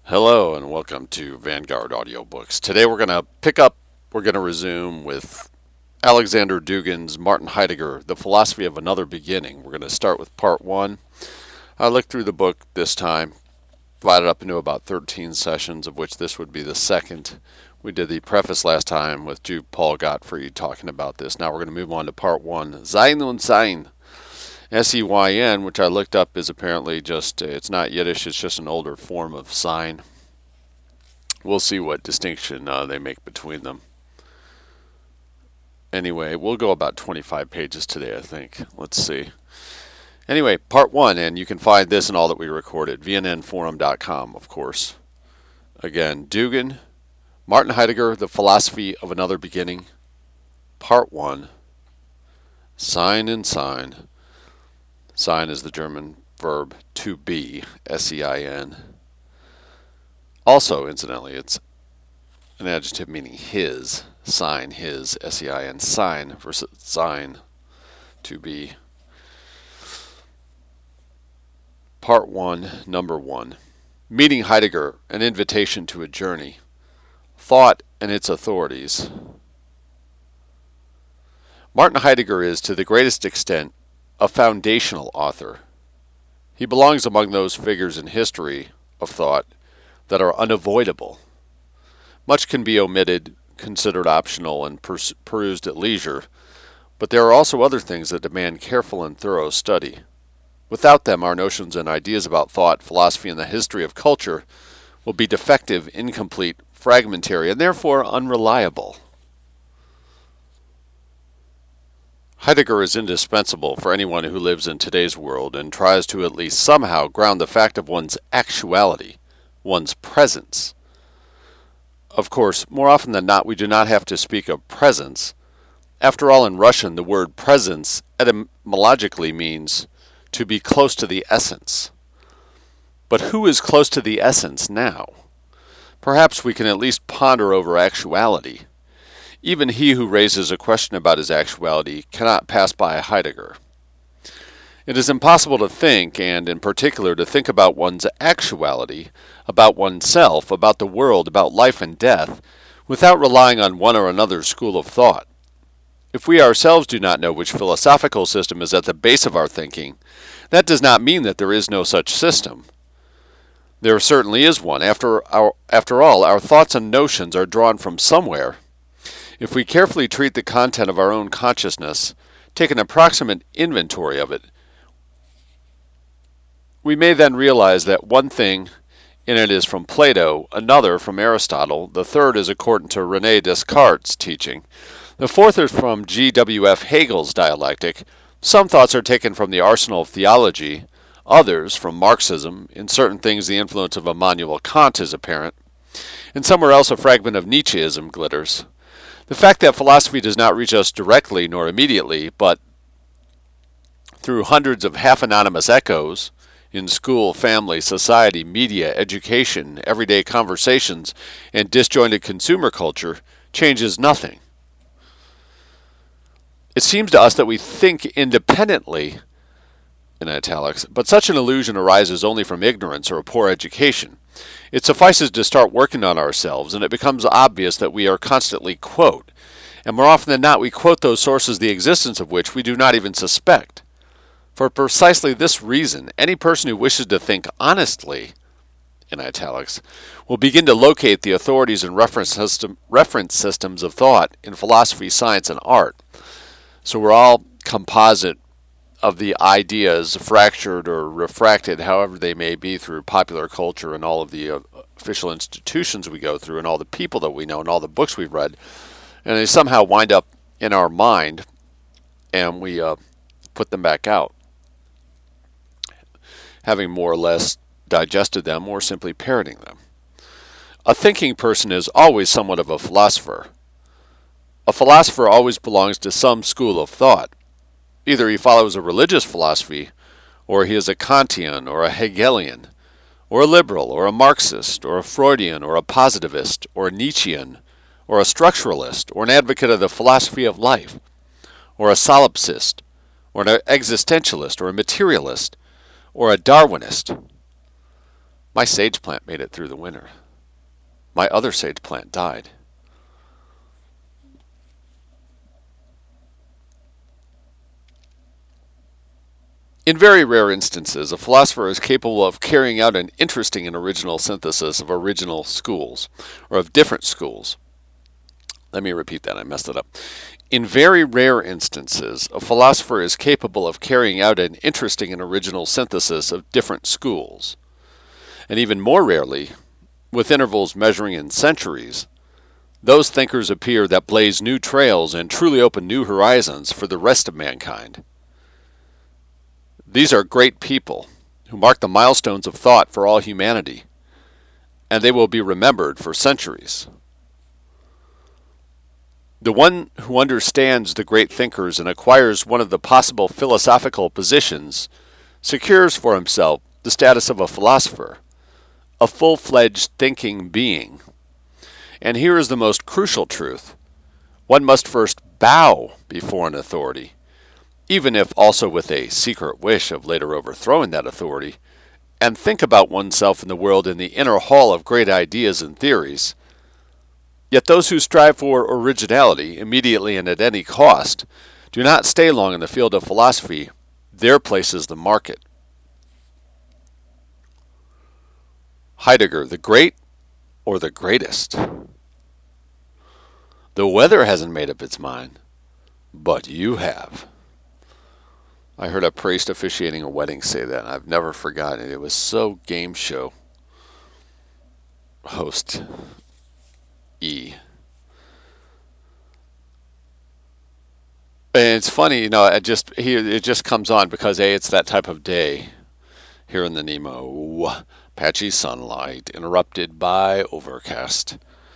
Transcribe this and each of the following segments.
Hello and welcome to Vanguard Audiobooks. Today we're going to resume with Alexander Dugin's Martin Heidegger, The Philosophy of Another Beginning. We're going to start with part one. I looked through the book this time, divided up into about 13 sessions, of which this would be the second. We did the preface last time with Paul Gottfried talking about this. Now we're going to move on to part one, Sein und Sein. S-E-Y-N, which I looked up, is apparently just, it's not Yiddish, it's just an older form of sign. We'll see what distinction they make between them. Anyway, we'll go about 25 pages today, I think. Let's see. Anyway, part one, and you can find this and all that we recorded, vnnforum.com, of course. Again, Dugin, Martin Heidegger, The Philosophy of Another Beginning, part one, Sein und Sein. Sein is the German verb to be, S-E-I-N. Also, incidentally, it's an adjective meaning his, sign, his, S-E-I-N, sign versus sein, to be. Part 1, number 1. Meeting Heidegger, an invitation to a journey. Thought and its authorities. Martin Heidegger is, to the greatest extent, a foundational author. He belongs among those figures in history of thought that are unavoidable. Much can be omitted, considered optional, and perused at leisure, but there are also other things that demand careful and thorough study. Without them, our notions and ideas about thought, philosophy, and the history of culture will be defective, incomplete, fragmentary, and therefore unreliable. Heidegger is indispensable for anyone who lives in today's world and tries to at least somehow ground the fact of one's actuality, one's presence. Of course, more often than not, we do not have to speak of presence. After all, in Russian, the word presence etymologically means to be close to the essence. But who is close to the essence now? Perhaps we can at least ponder over actuality. Even he who raises a question about his actuality cannot pass by Heidegger. It is impossible to think, and in particular to think about one's actuality, about oneself, about the world, about life and death, without relying on one or another school of thought. If we ourselves do not know which philosophical system is at the base of our thinking, that does not mean that there is no such system. There certainly is one. After all, our thoughts and notions are drawn from somewhere. If we carefully treat the content of our own consciousness, take an approximate inventory of it, we may then realize that one thing in it is from Plato, another from Aristotle, the third is according to René Descartes' teaching, the fourth is from G.W.F. Hegel's dialectic, some thoughts are taken from the arsenal of theology, others from Marxism, in certain things the influence of Immanuel Kant is apparent, and somewhere else a fragment of Nietzscheism glitters. The fact that philosophy does not reach us directly nor immediately, but through hundreds of half-anonymous echoes in school, family, society, media, education, everyday conversations, and disjointed consumer culture, changes nothing. It seems to us that we think independently, in italics, but such an illusion arises only from ignorance or a poor education. It suffices to start working on ourselves, and it becomes obvious that we are constantly quote, and more often than not we quote those sources the existence of which we do not even suspect. For precisely this reason, any person who wishes to think honestly, in italics, will begin to locate the authorities and reference systems of thought in philosophy, science, and art. So we're all composite of the ideas, fractured or refracted, however they may be, through popular culture and all of the official institutions we go through and all the people that we know and all the books we've read. And they somehow wind up in our mind and we put them back out, having more or less digested them or simply parroting them. A thinking person is always somewhat of a philosopher. A philosopher always belongs to some school of thought. Either he follows a religious philosophy, or he is a Kantian, or a Hegelian, or a liberal, or a Marxist, or a Freudian, or a positivist, or a Nietzschean, or a structuralist, or an advocate of the philosophy of life, or a solipsist, or an existentialist, or a materialist, or a Darwinist. My sage plant made it through the winter. My other sage plant died. In very rare instances, a philosopher is capable of carrying out an interesting and original synthesis of original schools, or of different schools. Let me repeat that, I messed it up. In very rare instances, a philosopher is capable of carrying out an interesting and original synthesis of different schools. And even more rarely, with intervals measuring in centuries, those thinkers appear that blaze new trails and truly open new horizons for the rest of mankind. These are great people who mark the milestones of thought for all humanity, and they will be remembered for centuries. The one who understands the great thinkers and acquires one of the possible philosophical positions secures for himself the status of a philosopher, a full-fledged thinking being. And here is the most crucial truth. One must first bow before an authority, even if also with a secret wish of later overthrowing that authority, and think about oneself in the world in the inner hall of great ideas and theories. Yet those who strive for originality, immediately and at any cost, do not stay long in the field of philosophy. Their place is the market. Heidegger, the great or the greatest? The weather hasn't made up its mind, but you have. I heard a priest officiating a wedding say that, and I've never forgotten it. It was so game show host E. And it's funny, it just comes on because it's that type of day here in the Nemo. Patchy sunlight interrupted by overcast.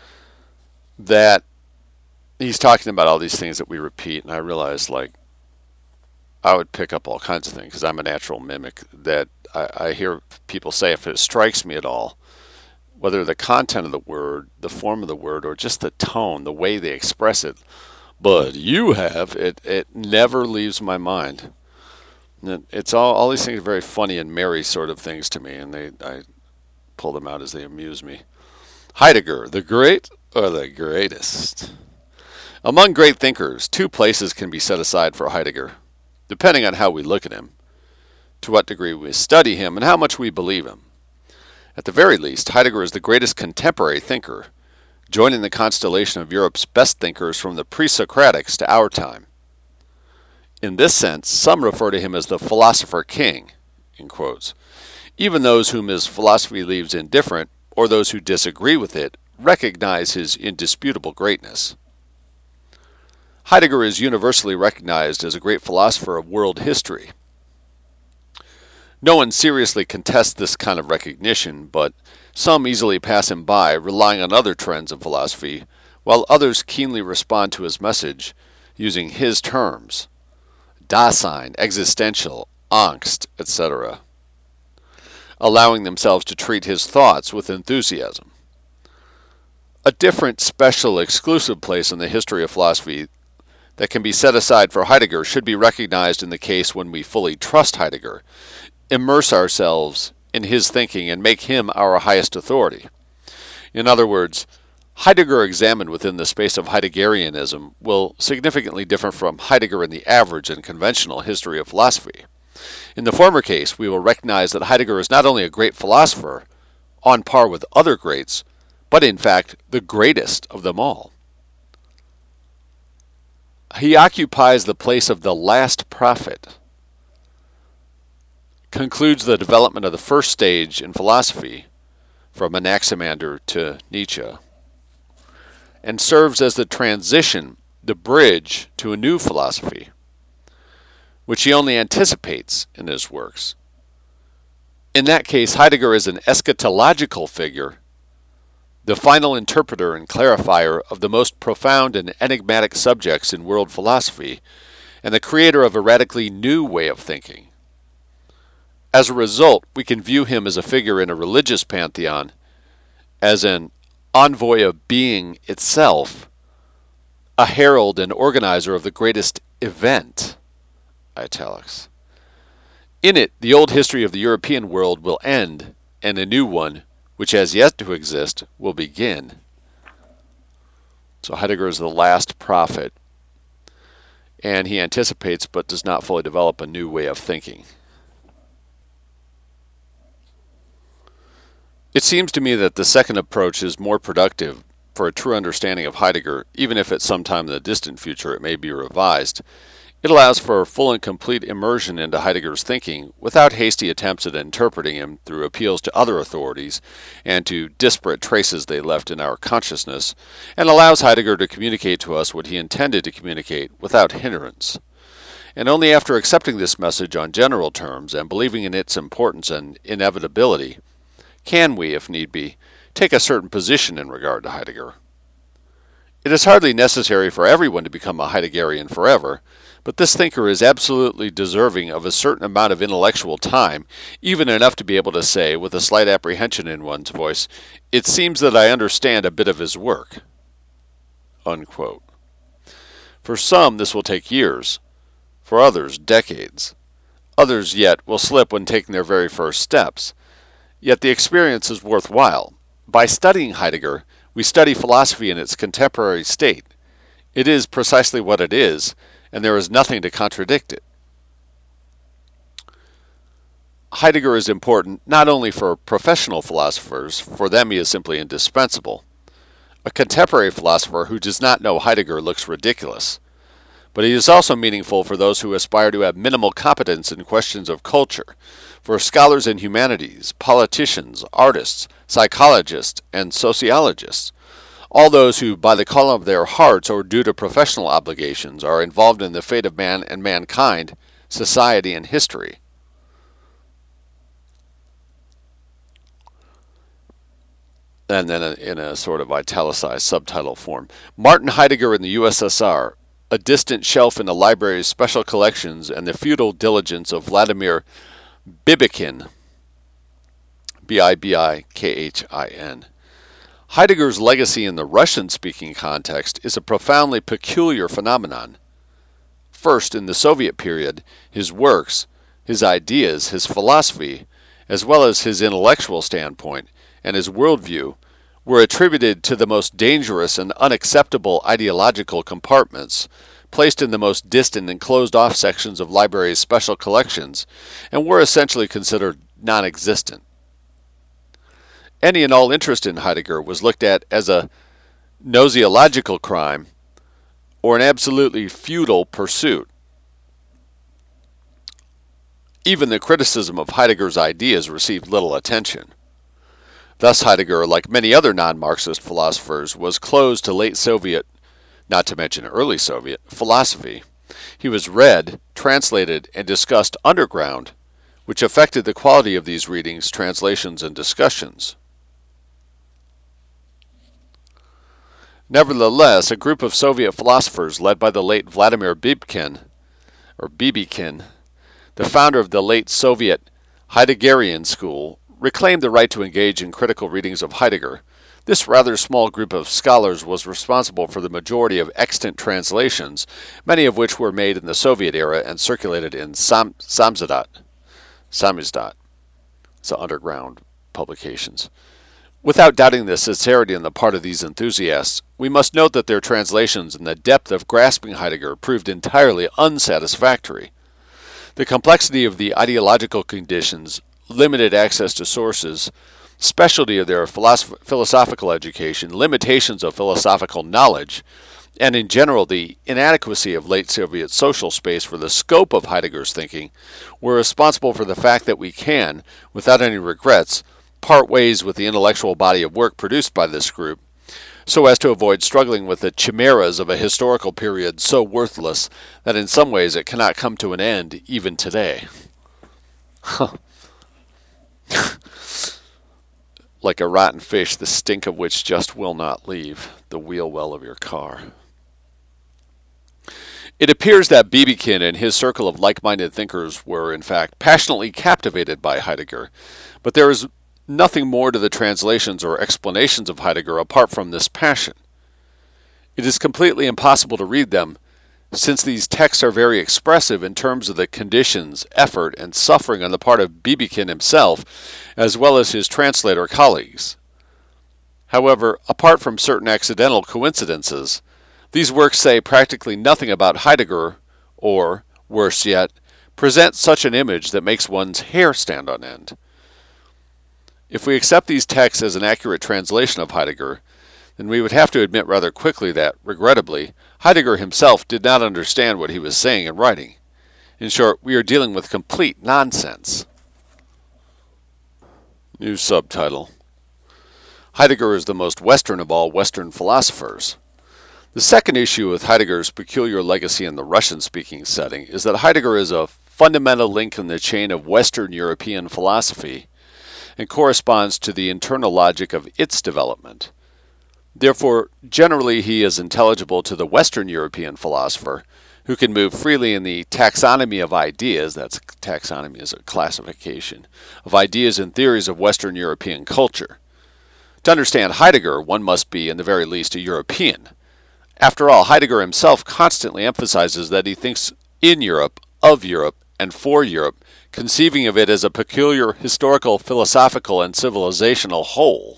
That he's talking about all these things that we repeat, and I realized I would pick up all kinds of things because I'm a natural mimic that I hear people say if it strikes me at all, whether the content of the word, the form of the word, or just the tone, the way they express it, but you have, it never leaves my mind. And it's all these things are very funny and merry sort of things to me, and I pull them out as they amuse me. Heidegger, the great or the greatest? Among great thinkers, two places can be set aside for Heidegger, depending on how we look at him, to what degree we study him, and how much we believe him. At the very least, Heidegger is the greatest contemporary thinker, joining the constellation of Europe's best thinkers from the pre-Socratics to our time. In this sense, some refer to him as the philosopher king, in quotes. Even those whom his philosophy leaves indifferent, or those who disagree with it, recognize his indisputable greatness. Heidegger is universally recognized as a great philosopher of world history. No one seriously contests this kind of recognition, but some easily pass him by, relying on other trends of philosophy, while others keenly respond to his message using his terms: Dasein, existential, Angst, etc., allowing themselves to treat his thoughts with enthusiasm. A different, special, exclusive place in the history of philosophy that can be set aside for Heidegger should be recognized in the case when we fully trust Heidegger, immerse ourselves in his thinking, and make him our highest authority. In other words, Heidegger examined within the space of Heideggerianism will significantly differ from Heidegger in the average and conventional history of philosophy. In the former case, we will recognize that Heidegger is not only a great philosopher, on par with other greats, but in fact the greatest of them all. He occupies the place of the last prophet, concludes the development of the first stage in philosophy, from Anaximander to Nietzsche, and serves as the transition, the bridge to a new philosophy, which he only anticipates in his works. In that case, Heidegger is an eschatological figure, the final interpreter and clarifier of the most profound and enigmatic subjects in world philosophy, and the creator of a radically new way of thinking. As a result, we can view him as a figure in a religious pantheon, as an envoy of being itself, a herald and organizer of the greatest event, italics. In it, the old history of the European world will end, and a new one, which has yet to exist, will begin. So Heidegger is the last prophet, and he anticipates but does not fully develop a new way of thinking. It seems to me that the second approach is more productive for a true understanding of Heidegger, even if at some time in the distant future it may be revised. It allows for a full and complete immersion into Heidegger's thinking without hasty attempts at interpreting him through appeals to other authorities and to disparate traces they left in our consciousness, and allows Heidegger to communicate to us what he intended to communicate without hindrance. And only after accepting this message on general terms and believing in its importance and inevitability can we, if need be, take a certain position in regard to Heidegger. It is hardly necessary for everyone to become a Heideggerian forever, but this thinker is absolutely deserving of a certain amount of intellectual time, even enough to be able to say, with a slight apprehension in one's voice, "It seems that I understand a bit of his work." Unquote. For some, this will take years. For others, decades. Others yet will slip when taking their very first steps. Yet the experience is worthwhile. By studying Heidegger, we study philosophy in its contemporary state. It is precisely what it is, and there is nothing to contradict it. Heidegger is important not only for professional philosophers, for them he is simply indispensable. A contemporary philosopher who does not know Heidegger looks ridiculous. But he is also meaningful for those who aspire to have minimal competence in questions of culture, for scholars in humanities, politicians, artists, psychologists, and sociologists. All those who, by the call of their hearts or due to professional obligations, are involved in the fate of man and mankind, society, and history. And then in a sort of italicized subtitle form, Martin Heidegger in the USSR, a distant shelf in the library's special collections and the futile diligence of Vladimir Bibikin, Bibikhin. Heidegger's legacy in the Russian-speaking context is a profoundly peculiar phenomenon. First, in the Soviet period, his works, his ideas, his philosophy, as well as his intellectual standpoint and his worldview, were attributed to the most dangerous and unacceptable ideological compartments, placed in the most distant and closed-off sections of libraries' special collections, and were essentially considered non-existent. Any and all interest in Heidegger was looked at as a gnosiological crime or an absolutely futile pursuit. Even the criticism of Heidegger's ideas received little attention. Thus Heidegger, like many other non-Marxist philosophers, was closed to late Soviet, not to mention early Soviet, philosophy. He was read, translated, and discussed underground, which affected the quality of these readings, translations, and discussions. Nevertheless, a group of Soviet philosophers led by the late Vladimir Bibikin, the founder of the late Soviet Heideggerian school, reclaimed the right to engage in critical readings of Heidegger. This rather small group of scholars was responsible for the majority of extant translations, many of which were made in the Soviet era and circulated in samizdat, so underground publications. Without doubting the sincerity on the part of these enthusiasts, we must note that their translations and the depth of grasping Heidegger proved entirely unsatisfactory. The complexity of the ideological conditions, limited access to sources, specialty of their philosophical education, limitations of philosophical knowledge, and in general the inadequacy of late Soviet social space for the scope of Heidegger's thinking were responsible for the fact that we can, without any regrets, part ways with the intellectual body of work produced by this group, so as to avoid struggling with the chimeras of a historical period so worthless that in some ways it cannot come to an end even today. Like a rotten fish, the stink of which just will not leave the wheel well of your car. It appears that Bibikin and his circle of like-minded thinkers were, in fact, passionately captivated by Heidegger, but there is nothing more to the translations or explanations of Heidegger apart from this passion. It is completely impossible to read them Since these texts are very expressive in terms of the conditions, effort, and suffering on the part of Bibikin himself, as well as his translator colleagues. However, apart from certain accidental coincidences, these works say practically nothing about Heidegger, or, worse yet, present such an image that makes one's hair stand on end. If we accept these texts as an accurate translation of Heidegger, then we would have to admit rather quickly that, regrettably, Heidegger himself did not understand what he was saying and writing. In short, we are dealing with complete nonsense. New subtitle: Heidegger is the most Western of all Western philosophers. The second issue with Heidegger's peculiar legacy in the Russian-speaking setting is that Heidegger is a fundamental link in the chain of Western European philosophy and corresponds to the internal logic of its development. Therefore, generally he is intelligible to the Western European philosopher, who can move freely in the taxonomy of ideas, that's taxonomy is a classification, of ideas and theories of Western European culture. To understand Heidegger, one must be, in the very least, a European. After all, Heidegger himself constantly emphasizes that he thinks in Europe, of Europe, and for Europe, conceiving of it as a peculiar historical, philosophical, and civilizational whole.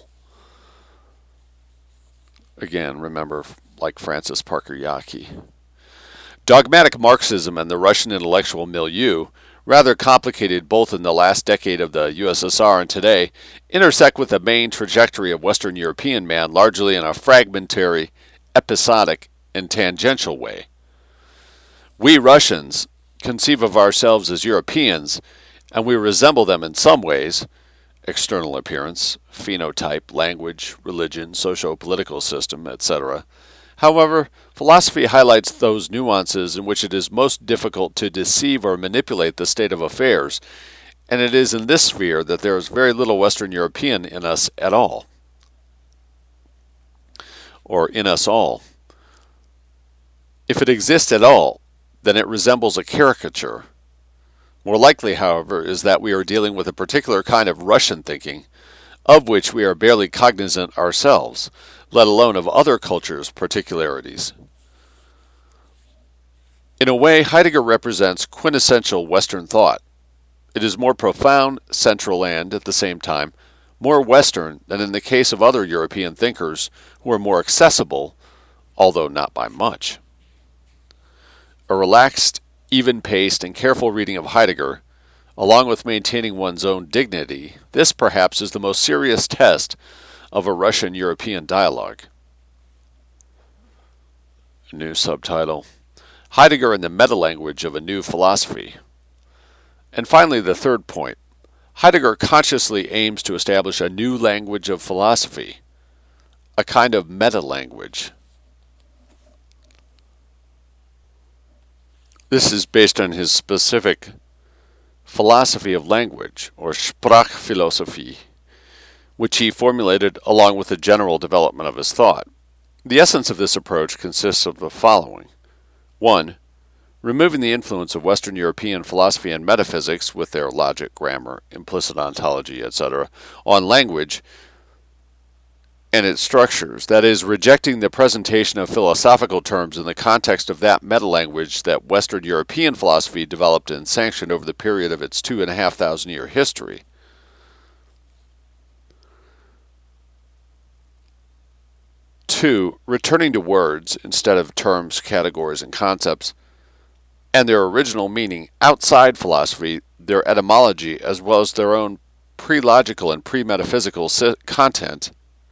Again, remember, like Francis Parker Yockey. Dogmatic Marxism and the Russian intellectual milieu, rather complicated both in the last decade of the USSR and today, intersect with the main trajectory of Western European man largely in a fragmentary, episodic, and tangential way. We Russians conceive of ourselves as Europeans, and we resemble them in some ways: external appearance, phenotype, language, religion, socio-political system, etc. However, philosophy highlights those nuances in which it is most difficult to deceive or manipulate the state of affairs, and it is in this sphere that there is very little Western European in us at all, or in us all. If it exists at all, then it resembles a caricature. More likely, however, is that we are dealing with a particular kind of Russian thinking, of which we are barely cognizant ourselves, let alone of other cultures' particularities. In a way, Heidegger represents quintessential Western thought. It is more profound, central, and, at the same time, more Western than in the case of other European thinkers who are more accessible, although not by much. A relaxed, even-paced, and careful reading of Heidegger, along with maintaining one's own dignity, this perhaps is the most serious test of a Russian-European dialogue. A new subtitle: Heidegger and the meta-language of a new philosophy. And finally, the third point: Heidegger consciously aims to establish a new language of philosophy, a kind of meta-language. This is based on his specific philosophy of language, or Sprachphilosophie, which he formulated along with the general development of his thought. The essence of this approach consists of the following. 1. Removing the influence of Western European philosophy and metaphysics with their logic, grammar, implicit ontology, etc., on language and its structures, that is, rejecting the presentation of philosophical terms in the context of that meta-language that Western European philosophy developed and sanctioned over the period of its 2,500-year history. 2. Returning to words instead of terms, categories, and concepts, and their original meaning outside philosophy, their etymology, as well as their own pre-logical and pre-metaphysical content.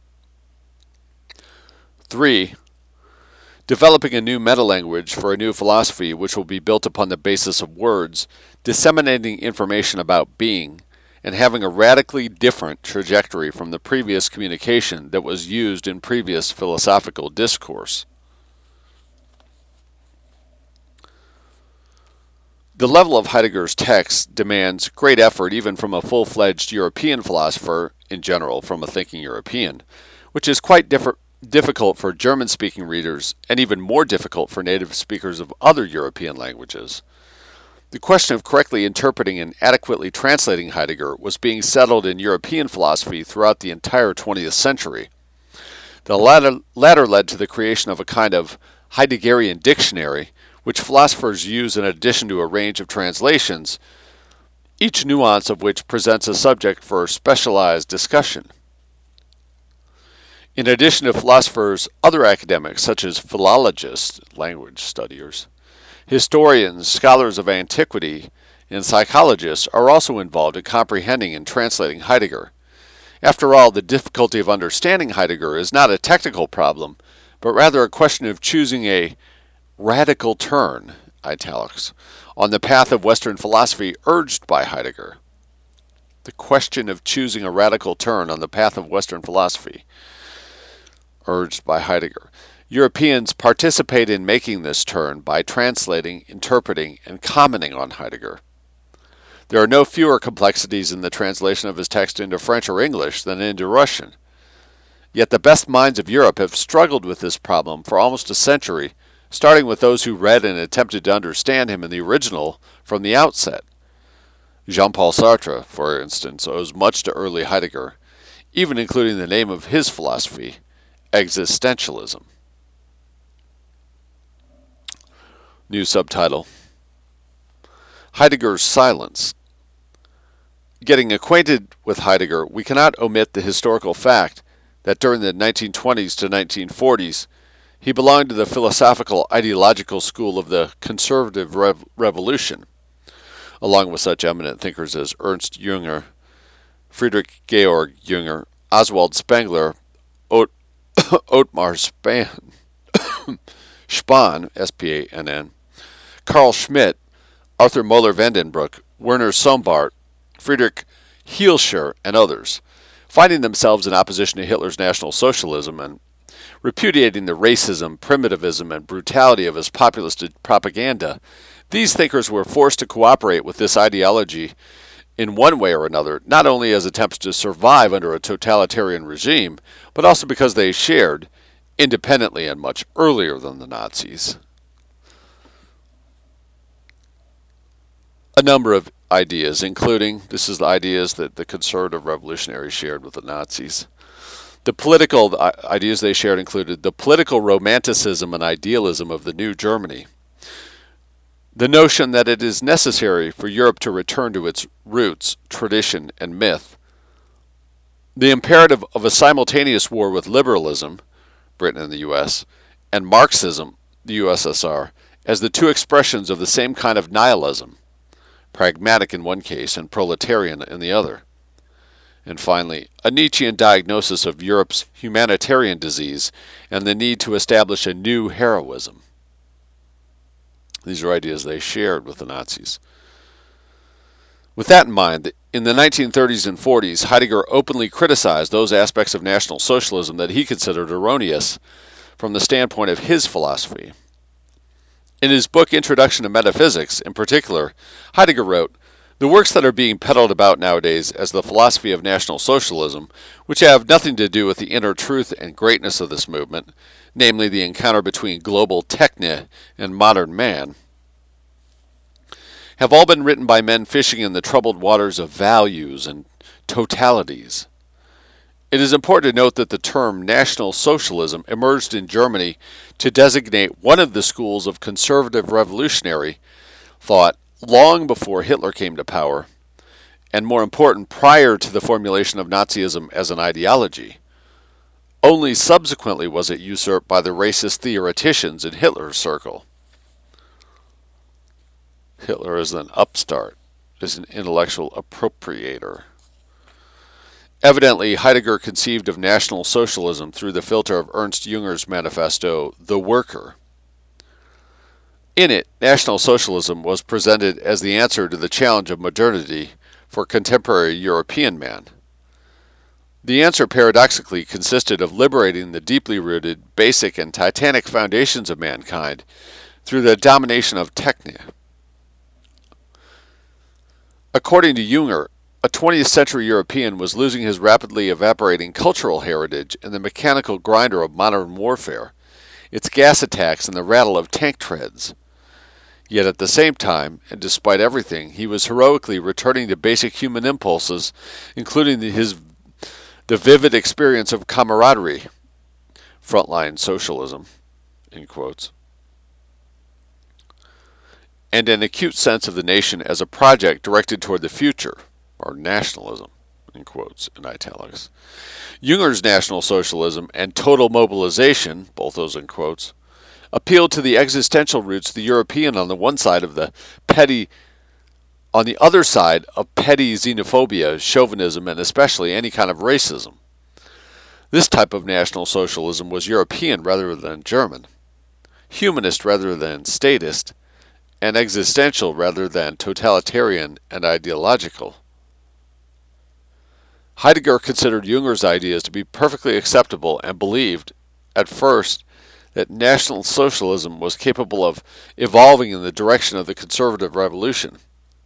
3. Developing a new meta-language for a new philosophy which will be built upon the basis of words, disseminating information about being, and having a radically different trajectory from the previous communication that was used in previous philosophical discourse. The level of Heidegger's text demands great effort even from a full-fledged European philosopher, in general from a thinking European, which is quite difficult for German-speaking readers and even more difficult for native speakers of other European languages. The question of correctly interpreting and adequately translating Heidegger was being settled in European philosophy throughout the entire 20th century. The latter led to the creation of a kind of Heideggerian dictionary, which philosophers use in addition to a range of translations, each nuance of which presents a subject for specialized discussion. In addition to philosophers, other academics, such as philologists, language studiers, historians, scholars of antiquity, and psychologists are also involved in comprehending and translating Heidegger. After all, the difficulty of understanding Heidegger is not a technical problem, but rather a question of choosing a radical turn, italics, on the path of Western philosophy urged by Heidegger. The question of choosing a radical turn on the path of Western philosophy urged by Heidegger. Europeans participate in making this turn by translating, interpreting, and commenting on Heidegger. There are no fewer complexities in the translation of his text into French or English than into Russian. Yet the best minds of Europe have struggled with this problem for almost a century, starting with those who read and attempted to understand him in the original from the outset. Jean-Paul Sartre, for instance, owes much to early Heidegger, even including the name of his philosophy, existentialism. New subtitle: Heidegger's Silence. Getting acquainted with Heidegger, we cannot omit the historical fact that during the 1920s to 1940s, he belonged to the philosophical ideological school of the conservative revolution, along with such eminent thinkers as Ernst Jünger, Friedrich Georg Jünger, Oswald Spengler, Ottmar Spann, S-P-A-N-N, Carl Schmitt, Arthur Moeller-Vandenbroek, Werner Sombart, Friedrich Hielscher, and others, finding themselves in opposition to Hitler's National Socialism and repudiating the racism, primitivism, and brutality of his populist propaganda. These thinkers were forced to cooperate with this ideology in one way or another, not only as attempts to survive under a totalitarian regime, but also because they shared, independently and much earlier than the Nazis, a number of ideas, including, this is the ideas that the conservative revolutionaries shared with the Nazis. The political ideas they shared included the political romanticism and idealism of the new Germany, the notion that it is necessary for Europe to return to its roots, tradition, and myth, the imperative of a simultaneous war with liberalism, Britain and the U.S., and Marxism, the USSR, as the two expressions of the same kind of nihilism, pragmatic in one case and proletarian in the other. And finally, a Nietzschean diagnosis of Europe's humanitarian disease and the need to establish a new heroism. These are ideas they shared with the Nazis. With that in mind, in the 1930s and 40s, Heidegger openly criticized those aspects of National Socialism that he considered erroneous from the standpoint of his philosophy. In his book Introduction to Metaphysics, in particular, Heidegger wrote, "The works that are being peddled about nowadays as the philosophy of National Socialism, which have nothing to do with the inner truth and greatness of this movement, namely the encounter between global techne and modern man, have all been written by men fishing in the troubled waters of values and totalities. It is important to note that the term National Socialism emerged in Germany to designate one of the schools of conservative revolutionary thought long before Hitler came to power, and more important, prior to the formulation of Nazism as an ideology. Only subsequently was it usurped by the racist theoreticians in Hitler's circle." Hitler is an upstart, is an intellectual appropriator. Evidently, Heidegger conceived of National Socialism through the filter of Ernst Jünger's manifesto, The Worker. In it, National Socialism was presented as the answer to the challenge of modernity for contemporary European man. The answer paradoxically consisted of liberating the deeply rooted, basic, and titanic foundations of mankind through the domination of techne. According to Jünger, a 20th century European was losing his rapidly evaporating cultural heritage in the mechanical grinder of modern warfare, its gas attacks and the rattle of tank treads. Yet at the same time, and despite everything, he was heroically returning to basic human impulses, including the vivid experience of camaraderie, frontline socialism, in quotes. and an acute sense of the nation as a project directed toward the future, or nationalism, in quotes in italics. Junger's National Socialism and total mobilization, both those in quotes, appealed to the existential roots of the European on the one side of the petty, on the other side of petty xenophobia, chauvinism, and especially any kind of racism. This type of National Socialism was European rather than German, humanist rather than statist, and existential rather than totalitarian and ideological. Heidegger considered Junger's ideas to be perfectly acceptable and believed, at first, that National Socialism was capable of evolving in the direction of the conservative revolution.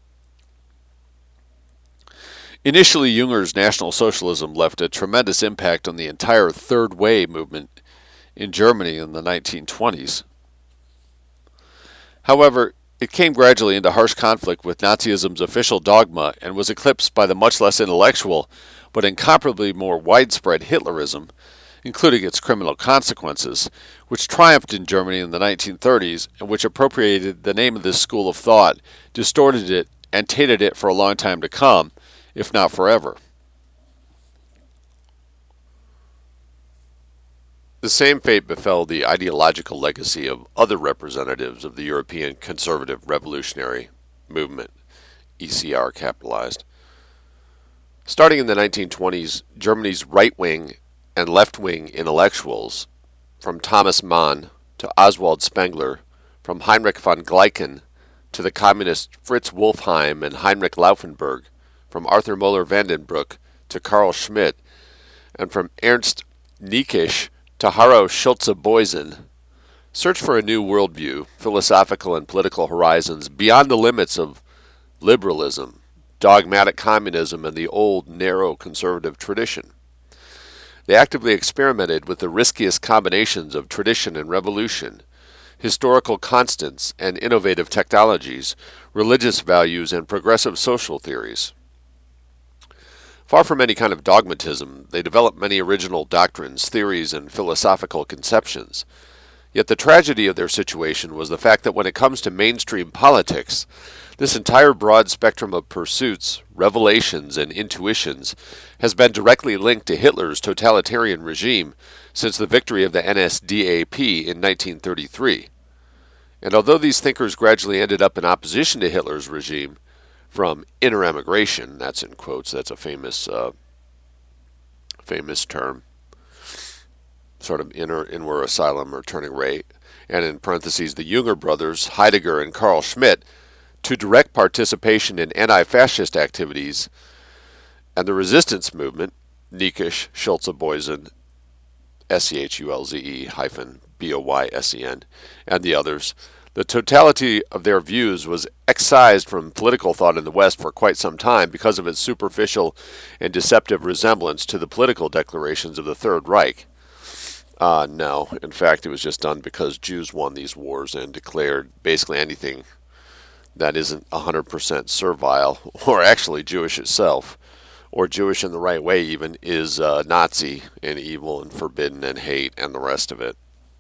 Initially, Junger's National Socialism left a tremendous impact on the entire Third Way movement in Germany in the 1920s. However, it came gradually into harsh conflict with Nazism's official dogma and was eclipsed by the much less intellectual but incomparably more widespread Hitlerism, including its criminal consequences, which triumphed in Germany in the 1930s and which appropriated the name of this school of thought, distorted it, and tainted it for a long time to come, if not forever. The same fate befell the ideological legacy of other representatives of the European conservative revolutionary movement, ECR capitalized. Starting in the 1920s, Germany's right-wing and left-wing intellectuals, from Thomas Mann to Oswald Spengler, from Heinrich von Gleichen to the communists Fritz Wolfheim and Heinrich Laufenberg, from Arthur Moeller-Vandenbroek to Carl Schmitt, and from Ernst Niekisch to Haro Schulze-Boysen, search for a new worldview, philosophical and political horizons beyond the limits of liberalism, dogmatic communism, and the old, narrow conservative tradition. They actively experimented with the riskiest combinations of tradition and revolution, historical constants and innovative technologies, religious values, and progressive social theories. Far from any kind of dogmatism, they developed many original doctrines, theories, and philosophical conceptions. Yet the tragedy of their situation was the fact that when it comes to mainstream politics, this entire broad spectrum of pursuits, revelations, and intuitions has been directly linked to Hitler's totalitarian regime since the victory of the NSDAP in 1933. And although these thinkers gradually ended up in opposition to Hitler's regime, from inner emigration, that's in quotes, that's a famous term, sort of inward asylum or turning right, and in parentheses, the Junger brothers, Heidegger and Carl Schmitt, to direct participation in anti-fascist activities and the resistance movement, Niekisch, Schulze-Boysen, Schulze-Boysen, and the others, the totality of their views was excised from political thought in the West for quite some time because of its superficial and deceptive resemblance to the political declarations of the Third Reich. No, in fact, it was just done because Jews won these wars and declared basically anything that isn't 100% servile, or actually Jewish itself, or Jewish in the right way even, is Nazi and evil and forbidden and hate and the rest of it.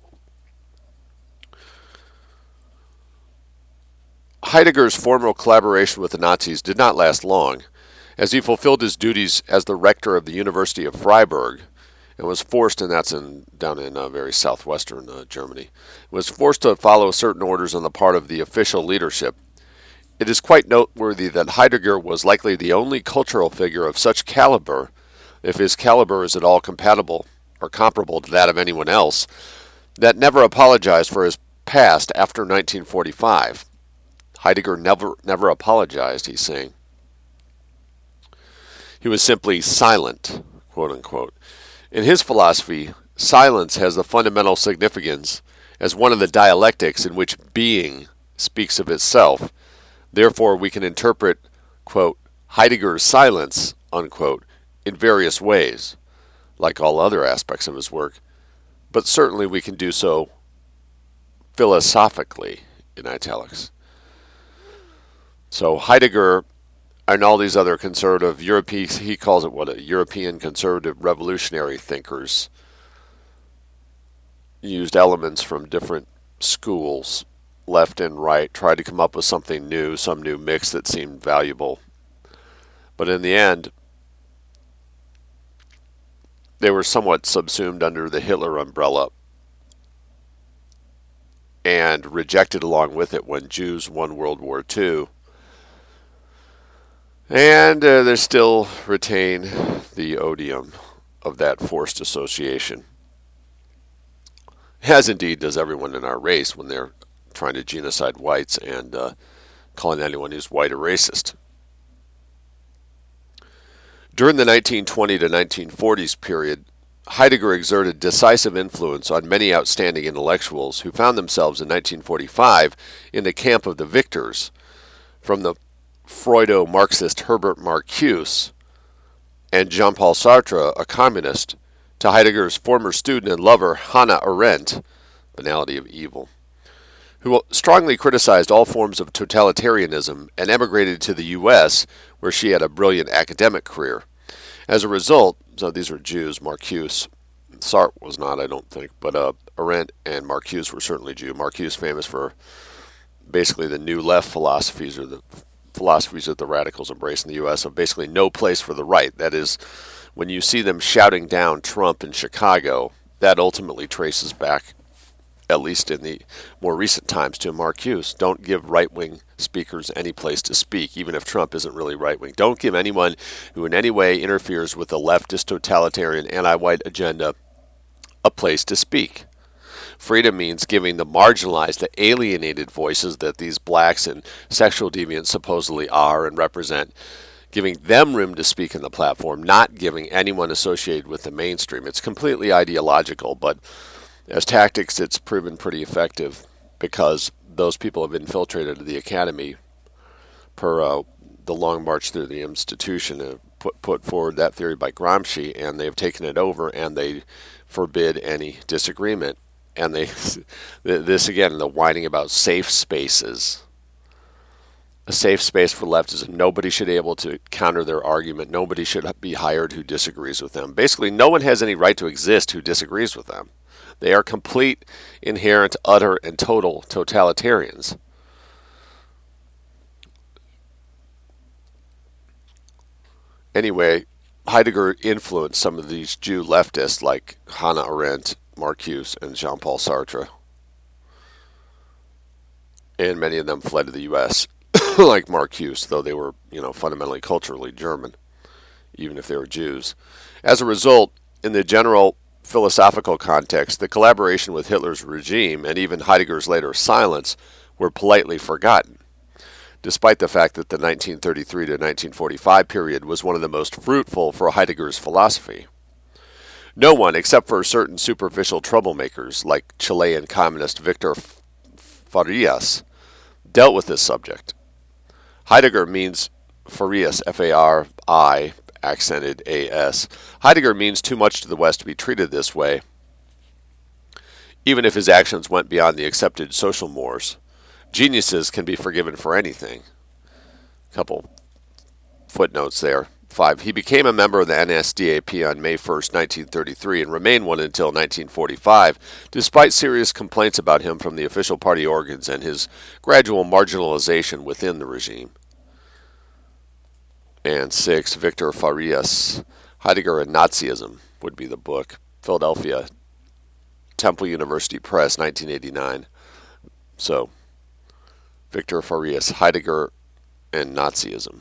Heidegger's formal collaboration with the Nazis did not last long, as he fulfilled his duties as the rector of the University of Freiburg, and was forced, and that's down in very southwestern Germany, was forced to follow certain orders on the part of the official leadership. It is quite noteworthy that Heidegger was likely the only cultural figure of such caliber, if his caliber is at all compatible or comparable to that of anyone else, that never apologized for his past after 1945. Heidegger never apologized, he's saying. He was simply silent, quote unquote. In his philosophy, silence has the fundamental significance as one of the dialectics in which being speaks of itself. Therefore, we can interpret, quote, Heidegger's silence, unquote, in various ways, like all other aspects of his work, but certainly we can do so philosophically, in italics. So Heidegger and all these other conservative he calls it what, a European conservative revolutionary thinkers used elements from different schools left and right, tried to come up with something new, some new mix that seemed valuable. But in the end, they were somewhat subsumed under the Hitler umbrella and rejected along with it when Jews won World War II. And they still retain the odium of that forced association, as indeed does everyone in our race when they're trying to genocide whites and calling anyone who's white a racist. During the 1920 to 1940s period, Heidegger exerted decisive influence on many outstanding intellectuals who found themselves in 1945 in the camp of the victors, from the Freudo-Marxist Herbert Marcuse and Jean-Paul Sartre, a communist, to Heidegger's former student and lover Hannah Arendt, Banality of Evil, who strongly criticized all forms of totalitarianism and emigrated to the U.S., where she had a brilliant academic career. As a result, so these were Jews, Marcuse, Sartre was not, I don't think, but Arendt and Marcuse were certainly Jew. Marcuse famous for basically the New Left philosophies, or the philosophies that the radicals embrace in the U.S., of basically no place for the right. That is, when you see them shouting down Trump in Chicago, that ultimately traces back, at least in the more recent times, to Marcuse. Don't give right-wing speakers any place to speak, even if Trump isn't really right-wing. Don't give anyone who in any way interferes with the leftist, totalitarian, anti-white agenda a place to speak. Freedom means giving the marginalized, the alienated voices that these blacks and sexual deviants supposedly are and represent, giving them room to speak on the platform, not giving anyone associated with the mainstream. It's completely ideological, but as tactics, it's proven pretty effective because those people have infiltrated the academy per the Long March Through the Institution, put forward that theory by Gramsci, and they've taken it over and they forbid any disagreement. And this again, the whining about safe spaces. A safe space for leftists, nobody should be able to counter their argument. Nobody should be hired who disagrees with them. Basically, no one has any right to exist who disagrees with them. They are complete, inherent, utter, and total totalitarians. Anyway, Heidegger influenced some of these Jew leftists like Hannah Arendt, Marcuse, and Jean-Paul Sartre. And many of them fled to the U.S., like Marcuse, though they were, fundamentally culturally German, even if they were Jews. As a result, in the general philosophical context, the collaboration with Hitler's regime and even Heidegger's later silence were politely forgotten, despite the fact that the 1933 to 1945 period was one of the most fruitful for Heidegger's philosophy. No one, except for certain superficial troublemakers like Chilean communist Victor Farias, dealt with this subject. Heidegger means Farias, F-A-R-I, accented A-S. Heidegger means too much to the West to be treated this way, even if his actions went beyond the accepted social mores. Geniuses can be forgiven for anything. A couple footnotes there. 5. He became a member of the NSDAP on May 1, 1933, and remained one until 1945, despite serious complaints about him from the official party organs and his gradual marginalization within the regime. And 6. Victor Farias, Heidegger and Nazism would be the book. Philadelphia, Temple University Press, 1989. So, Victor Farias, Heidegger and Nazism.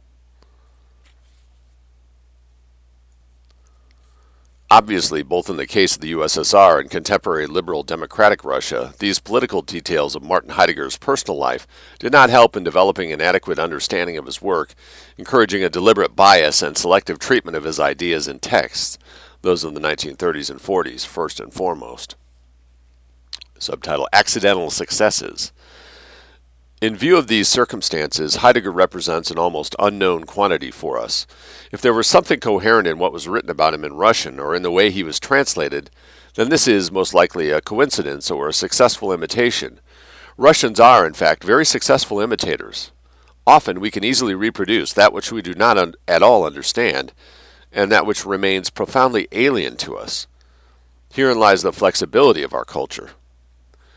Obviously, both in the case of the USSR and contemporary liberal democratic Russia, these political details of Martin Heidegger's personal life did not help in developing an adequate understanding of his work, encouraging a deliberate bias and selective treatment of his ideas and texts, those of the 1930s and 40s, first and foremost. Subtitle: Accidental Successes. In view of these circumstances, Heidegger represents an almost unknown quantity for us. If there was something coherent in what was written about him in Russian or in the way he was translated, then this is most likely a coincidence or a successful imitation. Russians are, in fact, very successful imitators. Often we can easily reproduce that which we do not at all understand, and that which remains profoundly alien to us. Herein lies the flexibility of our culture.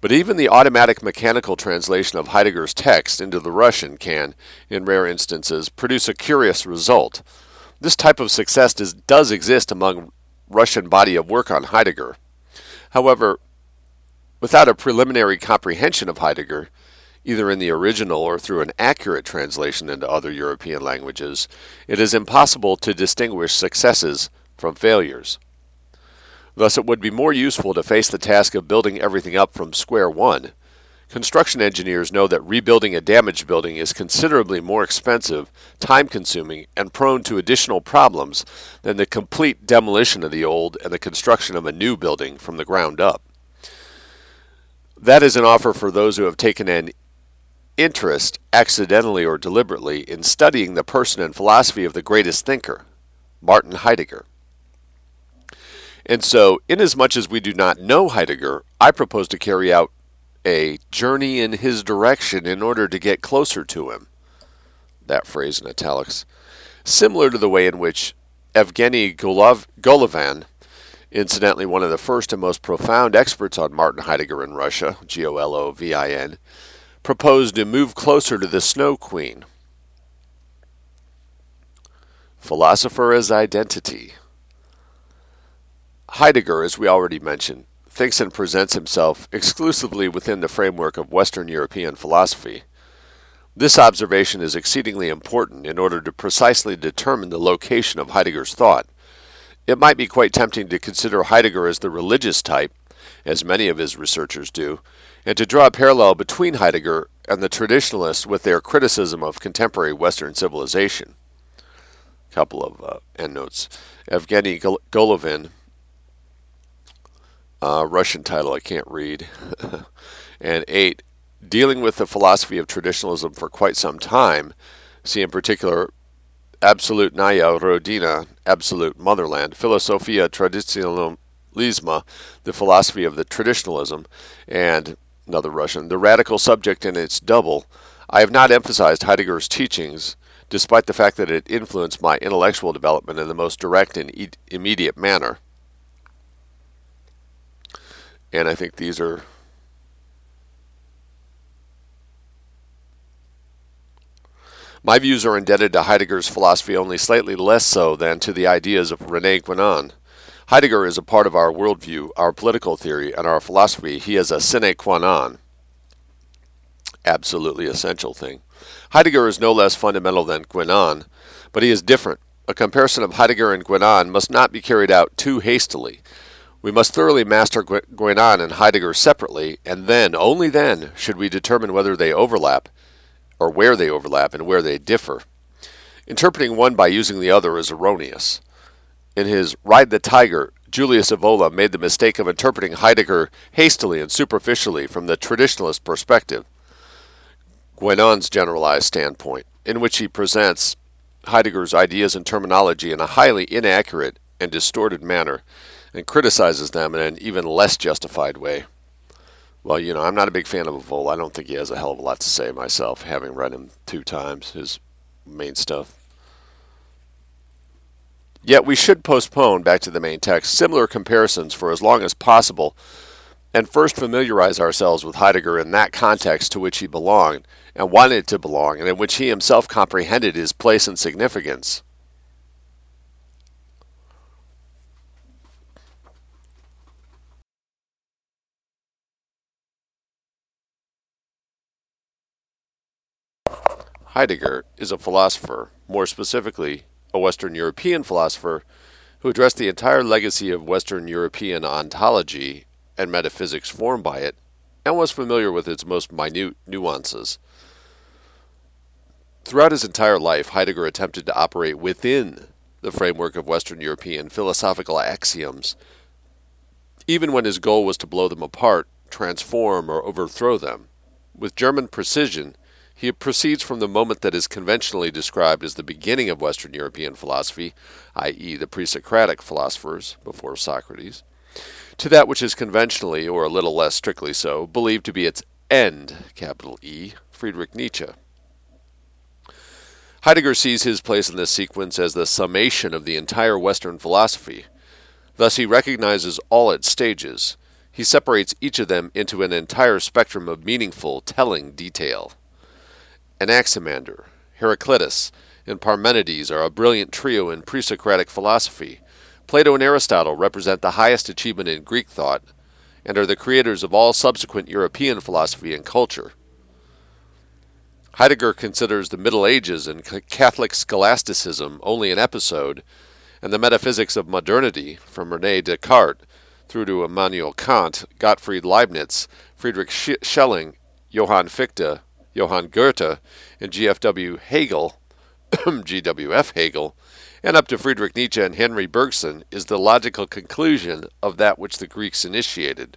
But even the automatic mechanical translation of Heidegger's text into the Russian can, in rare instances, produce a curious result. This type of success does exist among Russian body of work on Heidegger. However, without a preliminary comprehension of Heidegger, either in the original or through an accurate translation into other European languages, it is impossible to distinguish successes from failures. Thus, it would be more useful to face the task of building everything up from square one. Construction engineers know that rebuilding a damaged building is considerably more expensive, time-consuming, and prone to additional problems than the complete demolition of the old and the construction of a new building from the ground up. That is an offer for those who have taken an interest, accidentally or deliberately, in studying the person and philosophy of the greatest thinker, Martin Heidegger. And so, inasmuch as we do not know Heidegger, I propose to carry out a journey in his direction in order to get closer to him. That phrase in italics. Similar to the way in which Evgeny Golovin, incidentally one of the first and most profound experts on Martin Heidegger in Russia, Golovin, proposed to move closer to the Snow Queen. Philosopher as identity. Heidegger, as we already mentioned, thinks and presents himself exclusively within the framework of Western European philosophy. This observation is exceedingly important in order to precisely determine the location of Heidegger's thought. It might be quite tempting to consider Heidegger as the religious type, as many of his researchers do, and to draw a parallel between Heidegger and the traditionalists with their criticism of contemporary Western civilization. A couple of endnotes. Evgeny Golovin, Russian title I can't read. And 8, dealing with the philosophy of traditionalism for quite some time, see in particular Absolutnaya Rodina, Absolute Motherland, Philosophia Traditionalisma, the philosophy of the traditionalism, and another Russian, the radical subject and its double. I have not emphasized Heidegger's teachings, despite the fact that it influenced my intellectual development in the most direct and immediate manner. And I think these are my views are indebted to Heidegger's philosophy only slightly less so than to the ideas of René Guénon. Heidegger is a part of our worldview, our political theory, and our philosophy. He is a sine qua non, absolutely essential thing. Heidegger is no less fundamental than Guénon, but he is different. A comparison of Heidegger and Guénon must not be carried out too hastily. We must thoroughly master Guénon and Heidegger separately, and then, only then, should we determine whether they overlap, or where they overlap and where they differ. Interpreting one by using the other is erroneous. In his Ride the Tiger, Julius Evola made the mistake of interpreting Heidegger hastily and superficially from the traditionalist perspective, Guénon's generalized standpoint, in which he presents Heidegger's ideas and terminology in a highly inaccurate and distorted manner, and criticizes them in an even less justified way. Well, I'm not a big fan of Evola. I don't think he has a hell of a lot to say myself, having read him 2 times, his main stuff. Yet we should postpone, back to the main text, similar comparisons for as long as possible, and first familiarize ourselves with Heidegger in that context to which he belonged, and wanted to belong, and in which he himself comprehended his place and significance. Heidegger is a philosopher, more specifically, a Western European philosopher who addressed the entire legacy of Western European ontology and metaphysics formed by it, and was familiar with its most minute nuances. Throughout his entire life, Heidegger attempted to operate within the framework of Western European philosophical axioms, even when his goal was to blow them apart, transform, or overthrow them. With German precision, he proceeds from the moment that is conventionally described as the beginning of Western European philosophy, i.e. the pre-Socratic philosophers before Socrates, to that which is conventionally, or a little less strictly so, believed to be its end, capital E, Friedrich Nietzsche. Heidegger sees his place in this sequence as the summation of the entire Western philosophy. Thus he recognizes all its stages. He separates each of them into an entire spectrum of meaningful, telling detail. Anaximander, Heraclitus, and Parmenides are a brilliant trio in pre-Socratic philosophy. Plato and Aristotle represent the highest achievement in Greek thought and are the creators of all subsequent European philosophy and culture. Heidegger considers the Middle Ages and Catholic scholasticism only an episode, and the metaphysics of modernity, from René Descartes through to Immanuel Kant, Gottfried Leibniz, Friedrich Schelling, Johann Fichte, Johann Goethe, and G.F.W. Hegel, G.W.F. Hegel, and up to Friedrich Nietzsche and Henry Bergson, is the logical conclusion of that which the Greeks initiated.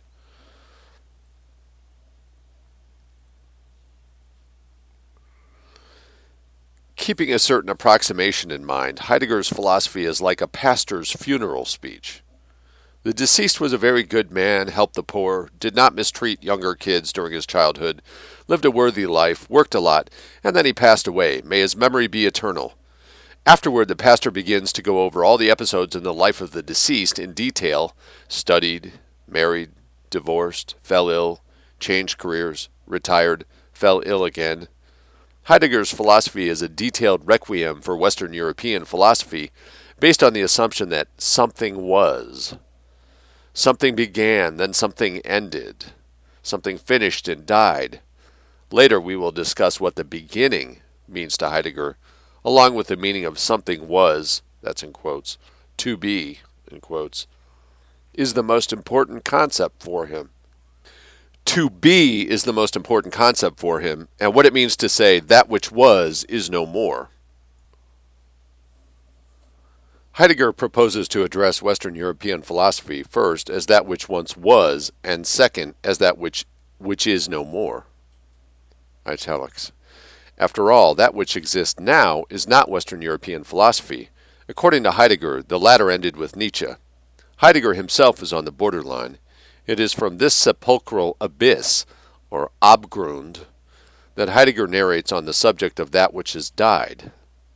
Keeping a certain approximation in mind, Heidegger's philosophy is like a pastor's funeral speech. The deceased was a very good man, helped the poor, did not mistreat younger kids during his childhood, lived a worthy life, worked a lot, and then he passed away. May his memory be eternal. Afterward, the pastor begins to go over all the episodes in the life of the deceased in detail: studied, married, divorced, fell ill, changed careers, retired, fell ill again. Heidegger's philosophy is a detailed requiem for Western European philosophy based on the assumption that something was. Something began, then something ended. Something finished and died. Later we will discuss what the beginning means to Heidegger, along with the meaning of something was, that's in quotes, to be, in quotes, is the most important concept for him. To be is the most important concept for him, and what it means to say that which was is no more. Heidegger proposes to address Western European philosophy first as that which once was, and second as that which is no more. Italics. After all, that which exists now is not Western European philosophy. According to Heidegger, the latter ended with Nietzsche. Heidegger himself is on the borderline. It is from this sepulchral abyss, or Abgrund, that Heidegger narrates on the subject of that which has died.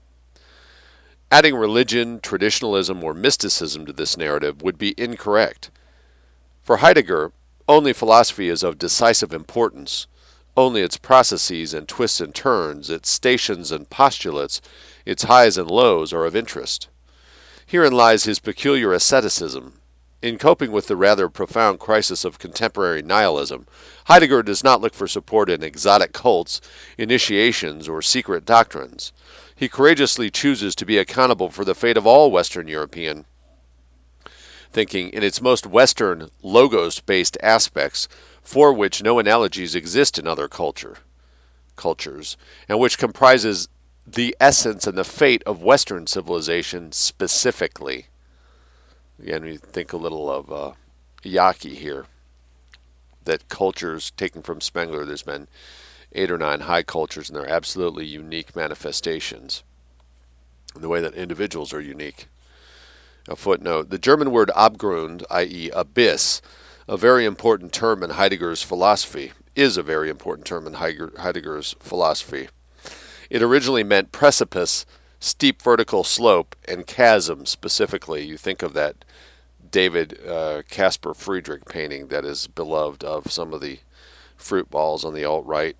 Adding religion, traditionalism, or mysticism to this narrative would be incorrect. For Heidegger, only philosophy is of decisive importance. Only its processes and twists and turns, its stations and postulates, its highs and lows are of interest. Herein lies his peculiar asceticism. In coping with the rather profound crisis of contemporary nihilism, Heidegger does not look for support in exotic cults, initiations, or secret doctrines. He courageously chooses to be accountable for the fate of all Western European thinking in its most Western, logos-based aspects, for which no analogies exist in other cultures, and which comprises the essence and the fate of Western civilization specifically. Again, we think a little of Yaki here, that cultures, taken from Spengler, there's been 8 or 9 high cultures, and they're absolutely unique manifestations in the way that individuals are unique. A footnote, the German word Abgrund, i.e. abyss, a very important term in Heidegger's philosophy, is a very important term in Heidegger's philosophy. It originally meant precipice, steep vertical slope, and chasm specifically. You think of that David Caspar Friedrich painting that is beloved of some of the fruit balls on the alt-right,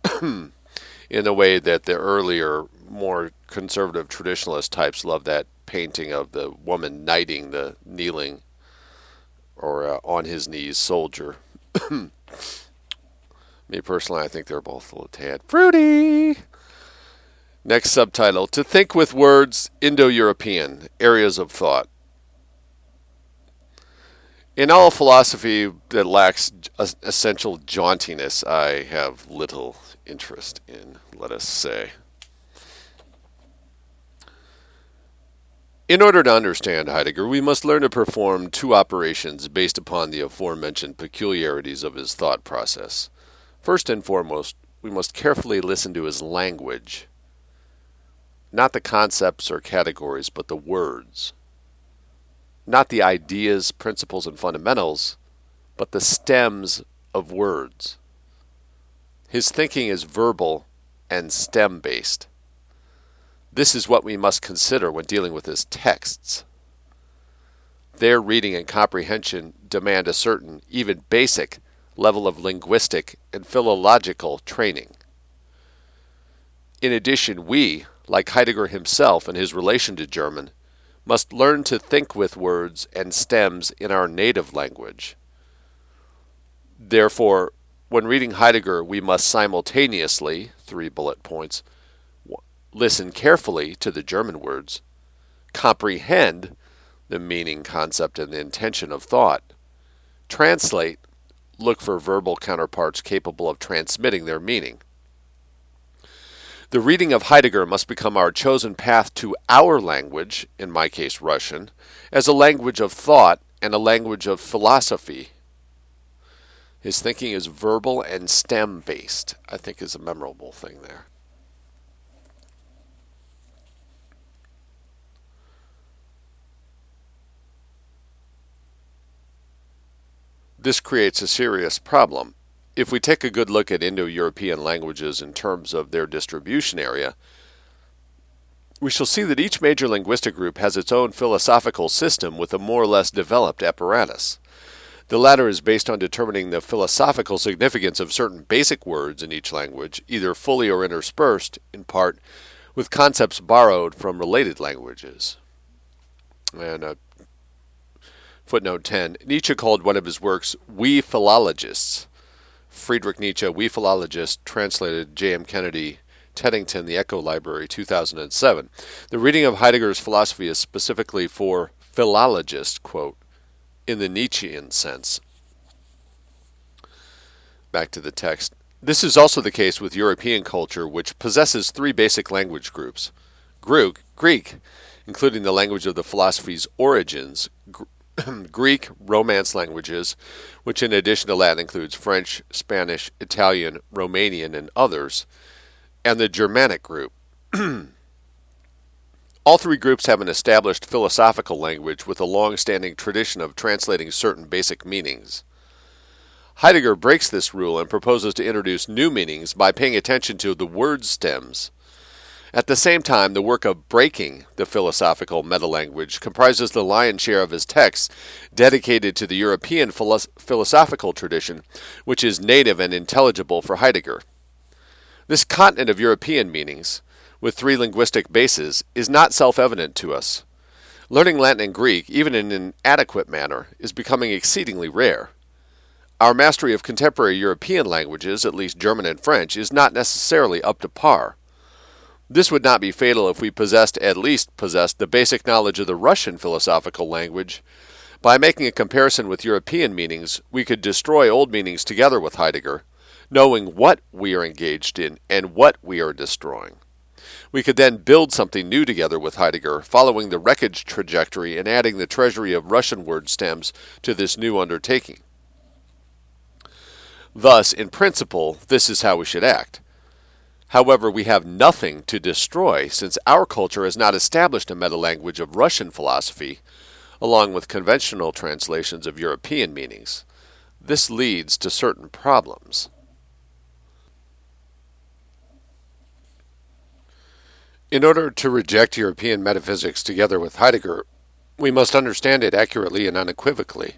in a way that the earlier, more conservative traditionalist types love that painting of the woman knighting the kneeling or on his knees soldier. Me personally, I think they're both a little tad fruity. Next subtitle, To Think with Words, Indo-European, Areas of Thought. In all philosophy that lacks essential jauntiness, I have little interest in, let us say. In order to understand Heidegger, we must learn to perform 2 operations based upon the aforementioned peculiarities of his thought process. First and foremost, we must carefully listen to his language. Not the concepts or categories, but the words. Not the ideas, principles, and fundamentals, but the stems of words. His thinking is verbal and stem-based. This is what we must consider when dealing with his texts. their reading and comprehension demand a certain, even basic, level of linguistic and philological training. In addition, we, like Heidegger himself in his relation to German, must learn to think with words and stems in our native language. Therefore, when reading Heidegger, we must simultaneously, 3 bullet points, listen carefully to the German words, comprehend the meaning, concept, and the intention of thought, translate, look for verbal counterparts capable of transmitting their meaning. The reading of Heidegger must become our chosen path to our language, in my case Russian, as a language of thought and a language of philosophy. His thinking is verbal and stem-based, I think is a memorable thing there. This creates a serious problem. If we take a good look at Indo-European languages in terms of their distribution area, we shall see that each major linguistic group has its own philosophical system with a more or less developed apparatus. The latter is based on determining the philosophical significance of certain basic words in each language, either fully or interspersed, in part, with concepts borrowed from related languages. And footnote 10, Nietzsche called one of his works, We Philologists. Friedrich Nietzsche, We Philologists, translated J.M. Kennedy, Teddington, The Echo Library, 2007. The reading of Heidegger's philosophy is specifically for philologists, quote, in the Nietzschean sense. Back to the text. This is also the case with European culture, which possesses 3 basic language groups. Greek, including the language of the philosophy's origins, Greek Romance languages, which in addition to Latin includes French, Spanish, Italian, Romanian, and others, and the Germanic group. All 3 groups have an established philosophical language with a long-standing tradition of translating certain basic meanings. Heidegger breaks this rule and proposes to introduce new meanings by paying attention to the word stems. At the same time, the work of breaking the philosophical metalanguage comprises the lion's share of his texts dedicated to the European philosophical tradition, which is native and intelligible for Heidegger. This continent of European meanings, with 3 linguistic bases, is not self-evident to us. Learning Latin and Greek, even in an adequate manner, is becoming exceedingly rare. Our mastery of contemporary European languages, at least German and French, is not necessarily up to par. This would not be fatal if we at least possessed the basic knowledge of the Russian philosophical language. By making a comparison with European meanings, we could destroy old meanings together with Heidegger, knowing what we are engaged in and what we are destroying. We could then build something new together with Heidegger, following the wreckage trajectory and adding the treasury of Russian word stems to this new undertaking. Thus, in principle, this is how we should act. However, we have nothing to destroy since our culture has not established a metalanguage of Russian philosophy, along with conventional translations of European meanings. This leads to certain problems. In order to reject European metaphysics together with Heidegger, we must understand it accurately and unequivocally.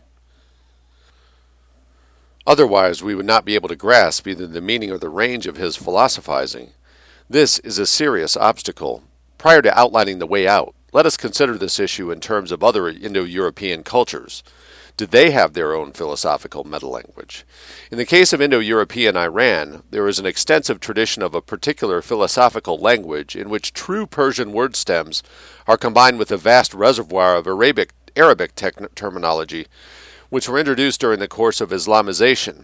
Otherwise, we would not be able to grasp either the meaning or the range of his philosophizing. This is a serious obstacle. Prior to outlining the way out, let us consider this issue in terms of other Indo-European cultures. Do they have their own philosophical metalanguage? In the case of Indo-European Iran, there is an extensive tradition of a particular philosophical language in which true Persian word stems are combined with a vast reservoir of Arabic terminology, which were introduced during the course of Islamization.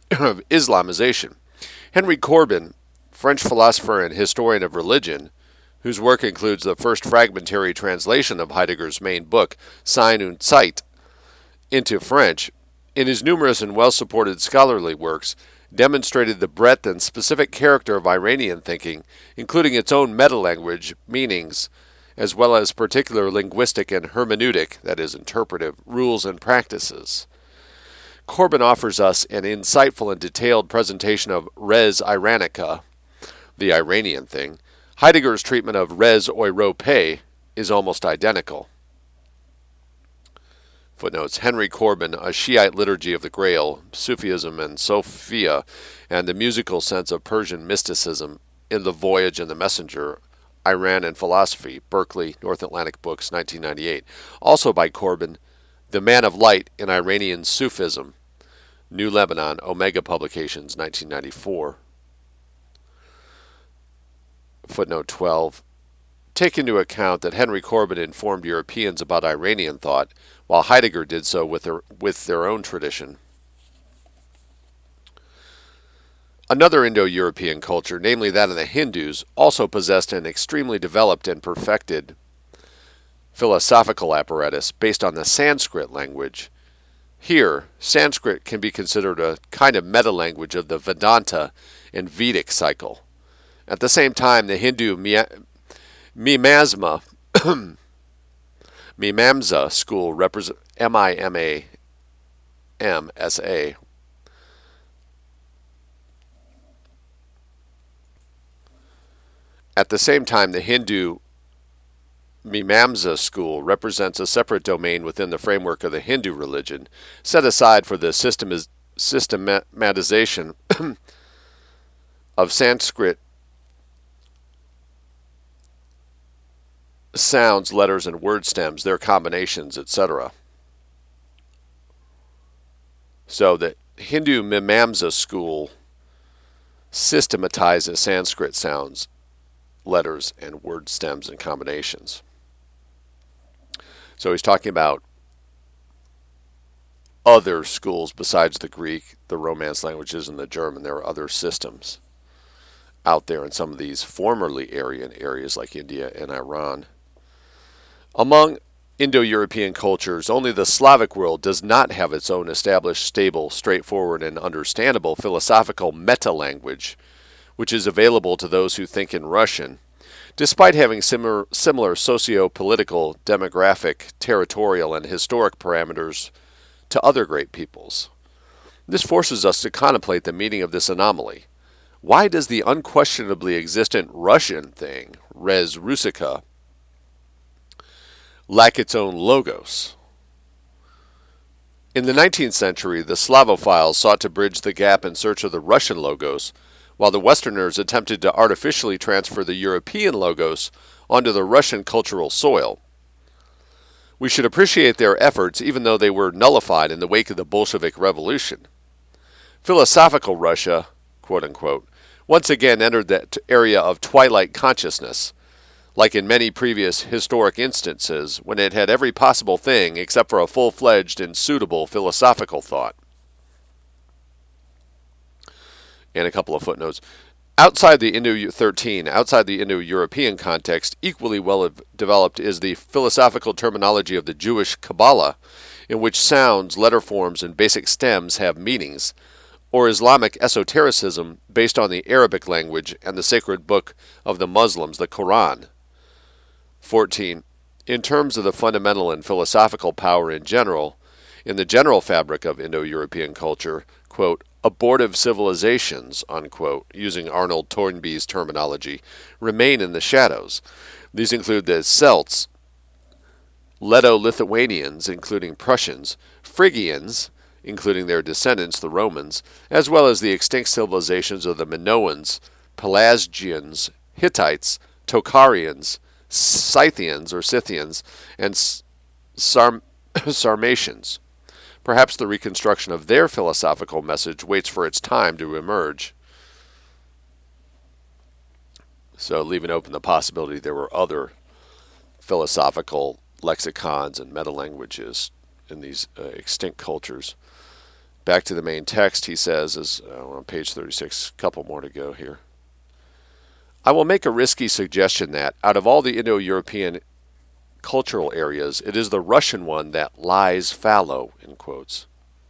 Henry Corbin, French philosopher and historian of religion, whose work includes the first fragmentary translation of Heidegger's main book, Sein und Zeit, into French, in his numerous and well-supported scholarly works, demonstrated the breadth and specific character of Iranian thinking, including its own metalanguage, meanings, as well as particular linguistic and hermeneutic, that is, interpretive, rules and practices. Corbin offers us an insightful and detailed presentation of res Iranica, the Iranian thing. Heidegger's treatment of res Europae is almost identical. Footnotes: Henry Corbin, A Shiite Liturgy of the Grail, Sufism and Sophia, and the Musical Sense of Persian Mysticism in The Voyage and the Messenger, Iran and Philosophy, Berkeley, North Atlantic Books, 1998. Also by Corbin, The Man of Light in Iranian Sufism, New Lebanon, Omega Publications, 1994. Footnote 12. Take into account that Henry Corbin informed Europeans about Iranian thought, while Heidegger did so with their own tradition. Another Indo-European culture, namely that of the Hindus, also possessed an extremely developed and perfected philosophical apparatus based on the Sanskrit language. Here, Sanskrit can be considered a kind of meta-language of the Vedanta and Vedic cycle. At the same time, the Hindu Mimamsa school represents M-I-M-A-M-S-A. At the same time, the Hindu Mimamsa school represents a separate domain within the framework of the Hindu religion, set aside for the systematization of Sanskrit sounds, letters, and word stems, their combinations, etc. So the Hindu Mimamsa school systematizes Sanskrit sounds, letters, and word stems and combinations. So he's talking about other schools besides the Greek, the Romance languages, and the German. There are other systems out there in some of these formerly Aryan areas like India and Iran. Among Indo-European cultures, only the Slavic world does not have its own established, stable, straightforward, and understandable philosophical meta-language, which is available to those who think in Russian, despite having similar socio-political, demographic, territorial, and historic parameters to other great peoples. This forces us to contemplate the meaning of this anomaly. Why does the unquestionably existent Russian thing, res Russica, lack its own logos? In the 19th century, the Slavophiles sought to bridge the gap in search of the Russian logos, while the Westerners attempted to artificially transfer the European logos onto the Russian cultural soil. We should appreciate their efforts even though they were nullified in the wake of the Bolshevik Revolution. Philosophical Russia, quote-unquote, once again entered that area of twilight consciousness, like in many previous historic instances when it had every possible thing except for a full-fledged and suitable philosophical thought. And a couple of footnotes. Outside the Indo-European context, equally well developed is the philosophical terminology of the Jewish Kabbalah, in which sounds, letter forms, and basic stems have meanings, or Islamic esotericism based on the Arabic language and the sacred book of the Muslims, the Quran. 14. In terms of the fundamental and philosophical power in general, in the general fabric of Indo-European culture, quote, abortive civilizations, unquote, using Arnold Toynbee's terminology, remain in the shadows. These include the Celts, Leto-Lithuanians, including Prussians, Phrygians, including their descendants, the Romans, as well as the extinct civilizations of the Minoans, Pelasgians, Hittites, Tocharians, Scythians or Scythians, and Sarmatians. Perhaps the reconstruction of their philosophical message waits for its time to emerge. So leaving open the possibility there were other philosophical lexicons and meta-languages in these extinct cultures. Back to the main text, he says, as on page 36, a couple more to go here. I will make a risky suggestion that, out of all the Indo-European cultural areas, it is the Russian one that lies fallow, in quotes.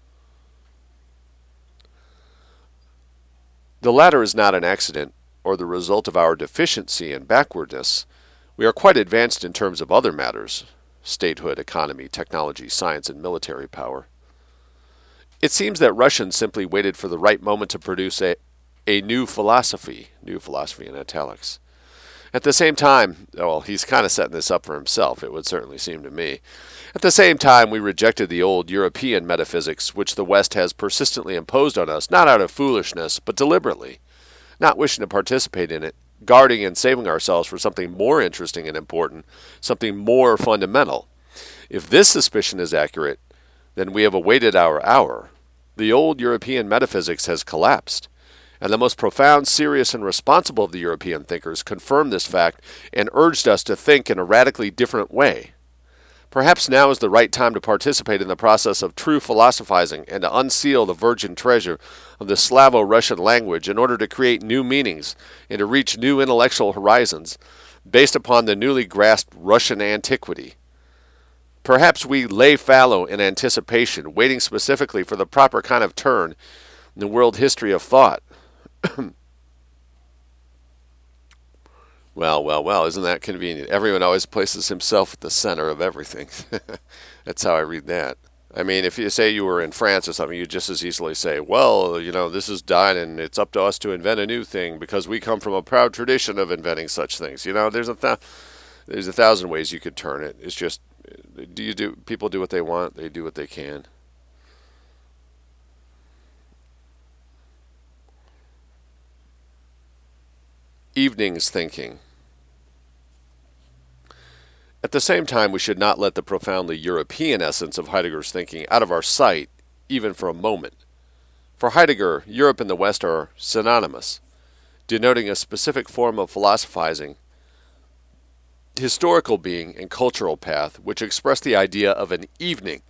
The latter is not an accident or the result of our deficiency and backwardness. We are quite advanced in terms of other matters, statehood, economy, technology, science, and military power. It seems that Russians simply waited for the right moment to produce a new philosophy in italics, At the same time, well, he's kind of setting this up for himself, it would certainly seem to me. At the same time, we rejected the old European metaphysics, which the West has persistently imposed on us, not out of foolishness, but deliberately, not wishing to participate in it, guarding and saving ourselves for something more interesting and important, something more fundamental. If this suspicion is accurate, then we have awaited our hour. The old European metaphysics has collapsed, and the most profound, serious, and responsible of the European thinkers confirmed this fact and urged us to think in a radically different way. Perhaps now is the right time to participate in the process of true philosophizing and to unseal the virgin treasure of the Slavo-Russian language in order to create new meanings and to reach new intellectual horizons based upon the newly grasped Russian antiquity. Perhaps we lay fallow in anticipation, waiting specifically for the proper kind of turn in the world history of thought. Well, isn't that convenient? Everyone always places himself at the center of everything. That's how I read that. I mean, if you say you were in France or something, you'd just as easily say, well, this is done and it's up to us to invent a new thing because we come from a proud tradition of inventing such things. There's a thousand ways you could turn it. It's just, people do what they want, they do what they can. Evening's thinking. At the same time, we should not let the profoundly European essence of Heidegger's thinking out of our sight, even for a moment. For Heidegger, Europe and the West are synonymous, denoting a specific form of philosophizing, historical being, and cultural path, which express the idea of an evening.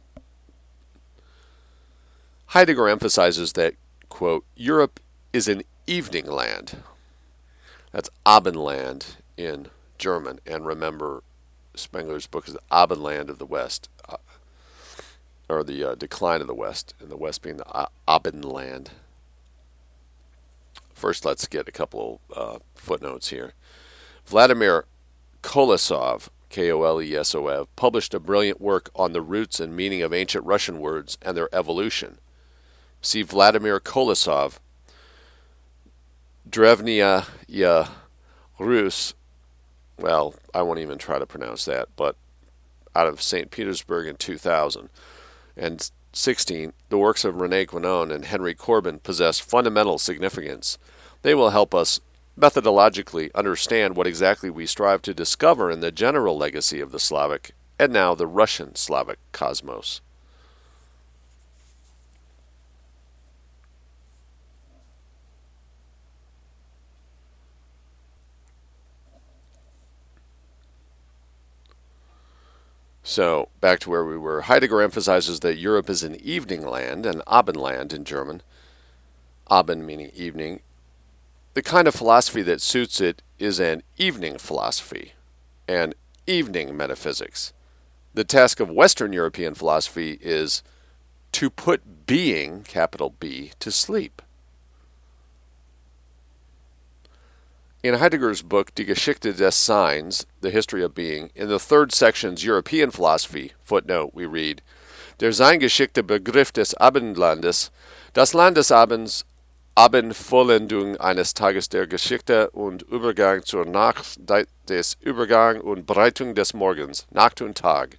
Heidegger emphasizes that, quote, Europe is an evening land. That's Abendland in German, and remember, Spengler's book is the Abendland of the West, or the decline of the West, and the West being the Abendland. First, let's get a couple footnotes here. Vladimir Kolesov, Kolesov, published a brilliant work on the roots and meaning of ancient Russian words and their evolution. See Vladimir Kolesov, Drevnaya Rus. Well, I won't even try to pronounce that, but out of St. Petersburg in 2000. And 16, the works of René Guénon and Henry Corbin possess fundamental significance. They will help us methodologically understand what exactly we strive to discover in the general legacy of the Slavic, and now the Russian Slavic cosmos. So, back to where we were. Heidegger emphasizes that Europe is an evening land, an Abendland in German. Abend meaning evening. The kind of philosophy that suits it is an evening philosophy, an evening metaphysics. The task of Western European philosophy is to put being, capital B, to sleep. In Heidegger's book Die Geschichte des Seins, The History of Being, in the third section's European philosophy, footnote, we read, Der Seingeschichte Begriff des Abendlandes, das Land des Abends, Abendvollendung eines Tages der Geschichte und Übergang zur Nacht des Übergang und Breitung des Morgens, Nacht und Tag.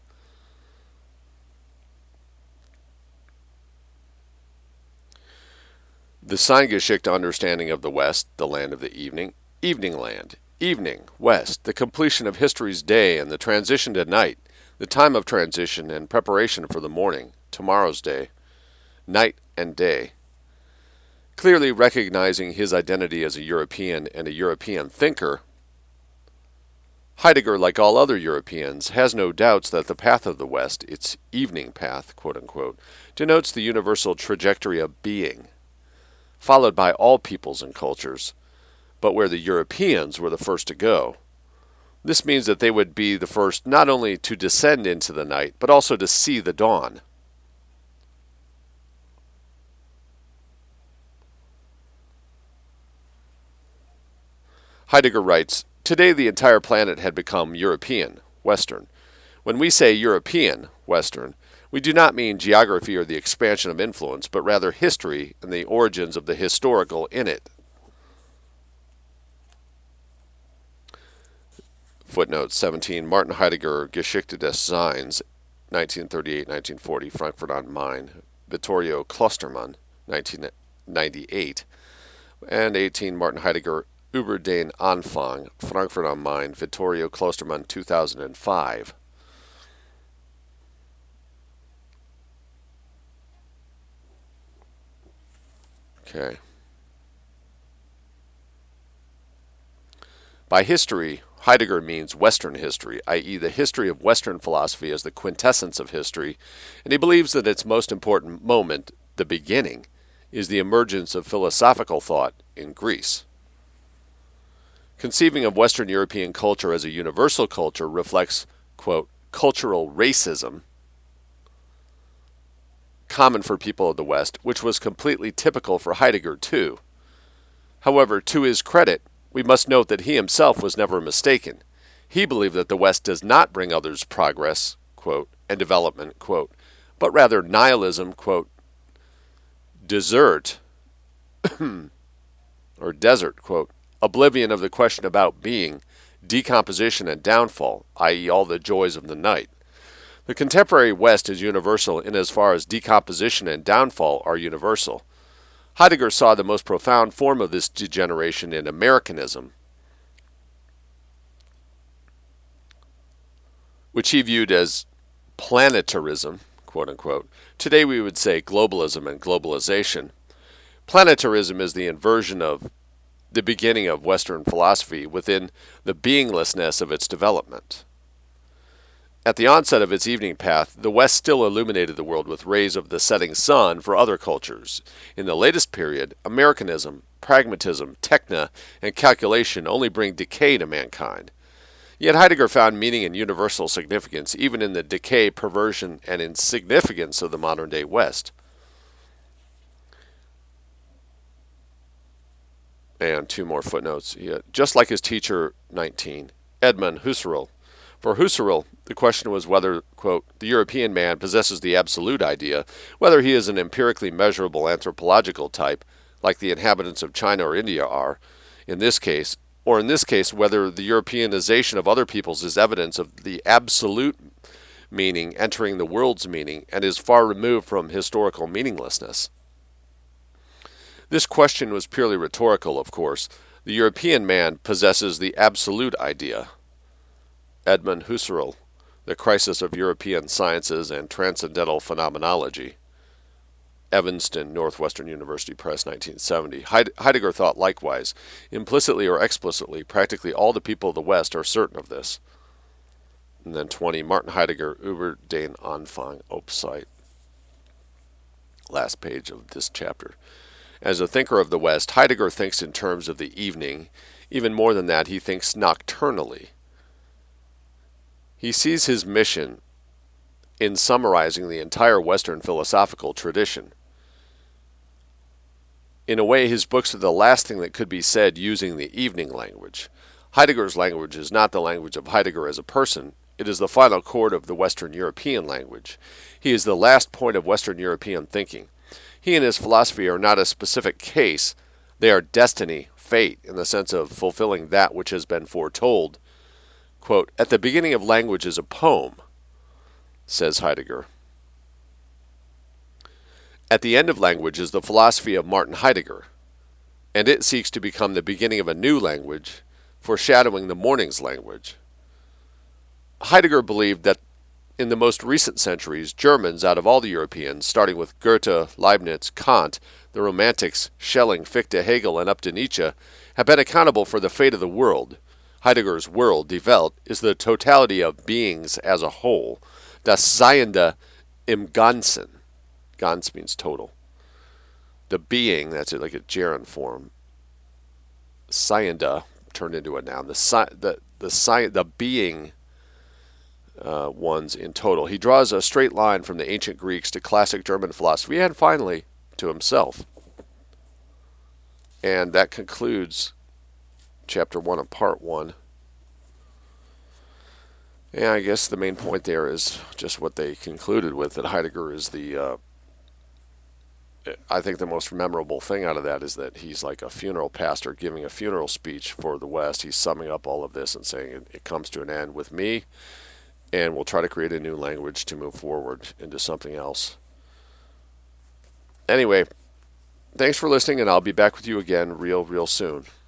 The Seingeschichte understanding of the West, the land of the evening, evening land, evening, west, the completion of history's day and the transition to night, the time of transition and preparation for the morning, tomorrow's day, night and day. Clearly recognizing his identity as a European and a European thinker, Heidegger, like all other Europeans, has no doubts that the path of the West, its evening path, quote-unquote, denotes the universal trajectory of being, followed by all peoples and cultures, but where the Europeans were the first to go. This means that they would be the first not only to descend into the night, but also to see the dawn. Heidegger writes, today the entire planet had become European, Western. When we say European, Western, we do not mean geography or the expansion of influence, but rather history and the origins of the historical in it. Footnote 17, Martin Heidegger, Geschichte des Seins, 1938-1940, Frankfurt am Main. Vittorio Klostermann, 1998. And 18, Martin Heidegger, Über den Anfang, Frankfurt am Main, Vittorio Klostermann, 2005. Okay. By history, Heidegger means Western history, i.e. the history of Western philosophy as the quintessence of history, and he believes that its most important moment, the beginning, is the emergence of philosophical thought in Greece. Conceiving of Western European culture as a universal culture reflects, quote, cultural racism common for people of the West, which was completely typical for Heidegger too. However, to his credit, we must note that he himself was never mistaken. He believed that the West does not bring others progress, quote, and development, quote, but rather nihilism, quote, desert, or desert, quote, oblivion of the question about being, decomposition and downfall, i.e. all the joys of the night. The contemporary West is universal in as far as decomposition and downfall are universal. Heidegger saw the most profound form of this degeneration in Americanism, which he viewed as planetarism, quote unquote. Today we would say globalism and globalization. Planetarism is the inversion of the beginning of Western philosophy within the beinglessness of its development. At the onset of its evening path, the West still illuminated the world with rays of the setting sun for other cultures. In the latest period, Americanism, pragmatism, techna, and calculation only bring decay to mankind. Yet Heidegger found meaning and universal significance even in the decay, perversion, and insignificance of the modern-day West. And two more footnotes. Just like his teacher, 19, Edmund Husserl. For Husserl, the question was whether, quote, the European man possesses the absolute idea, whether he is an empirically measurable anthropological type, like the inhabitants of China or India are, in this case, or in this case, whether the Europeanization of other peoples is evidence of the absolute meaning entering the world's meaning and is far removed from historical meaninglessness. This question was purely rhetorical, of course. The European man possesses the absolute idea. Edmund Husserl, The Crisis of European Sciences and Transcendental Phenomenology. Evanston, Northwestern University Press, 1970. Heidegger thought likewise. Implicitly or explicitly, practically all the people of the West are certain of this. And then 20, Martin Heidegger, Über den Anfang, Opsite. Last page of this chapter. As a thinker of the West, Heidegger thinks in terms of the evening. Even more than that, he thinks nocturnally. He sees his mission in summarizing the entire Western philosophical tradition. In a way, his books are the last thing that could be said using the evening language. Heidegger's language is not the language of Heidegger as a person. It is the final chord of the Western European language. He is the last point of Western European thinking. He and his philosophy are not a specific case. They are destiny, fate, in the sense of fulfilling that which has been foretold. Quote, at the beginning of language is a poem, says Heidegger. At the end of language is the philosophy of Martin Heidegger, and it seeks to become the beginning of a new language, foreshadowing the morning's language. Heidegger believed that in the most recent centuries, Germans, out of all the Europeans, starting with Goethe, Leibniz, Kant, the Romantics, Schelling, Fichte, Hegel, and up to Nietzsche, have been accountable for the fate of the world. Heidegger's world, Die Welt, is the totality of beings as a whole, das Seiende im Ganzen. Ganz means total. The being, that's it, like a gerund form. Seiende turned into a noun. The being ones in total. He draws a straight line from the ancient Greeks to classic German philosophy and finally to himself. And that concludes Chapter 1 of Part 1. And I guess the main point there is just what they concluded with, that Heidegger is the I think the most memorable thing out of that is that he's like a funeral pastor giving a funeral speech for the West. He's summing up all of this and saying it comes to an end with me, and we'll try to create a new language to move forward into something else. Anyway, thanks for listening, and I'll be back with you again real soon.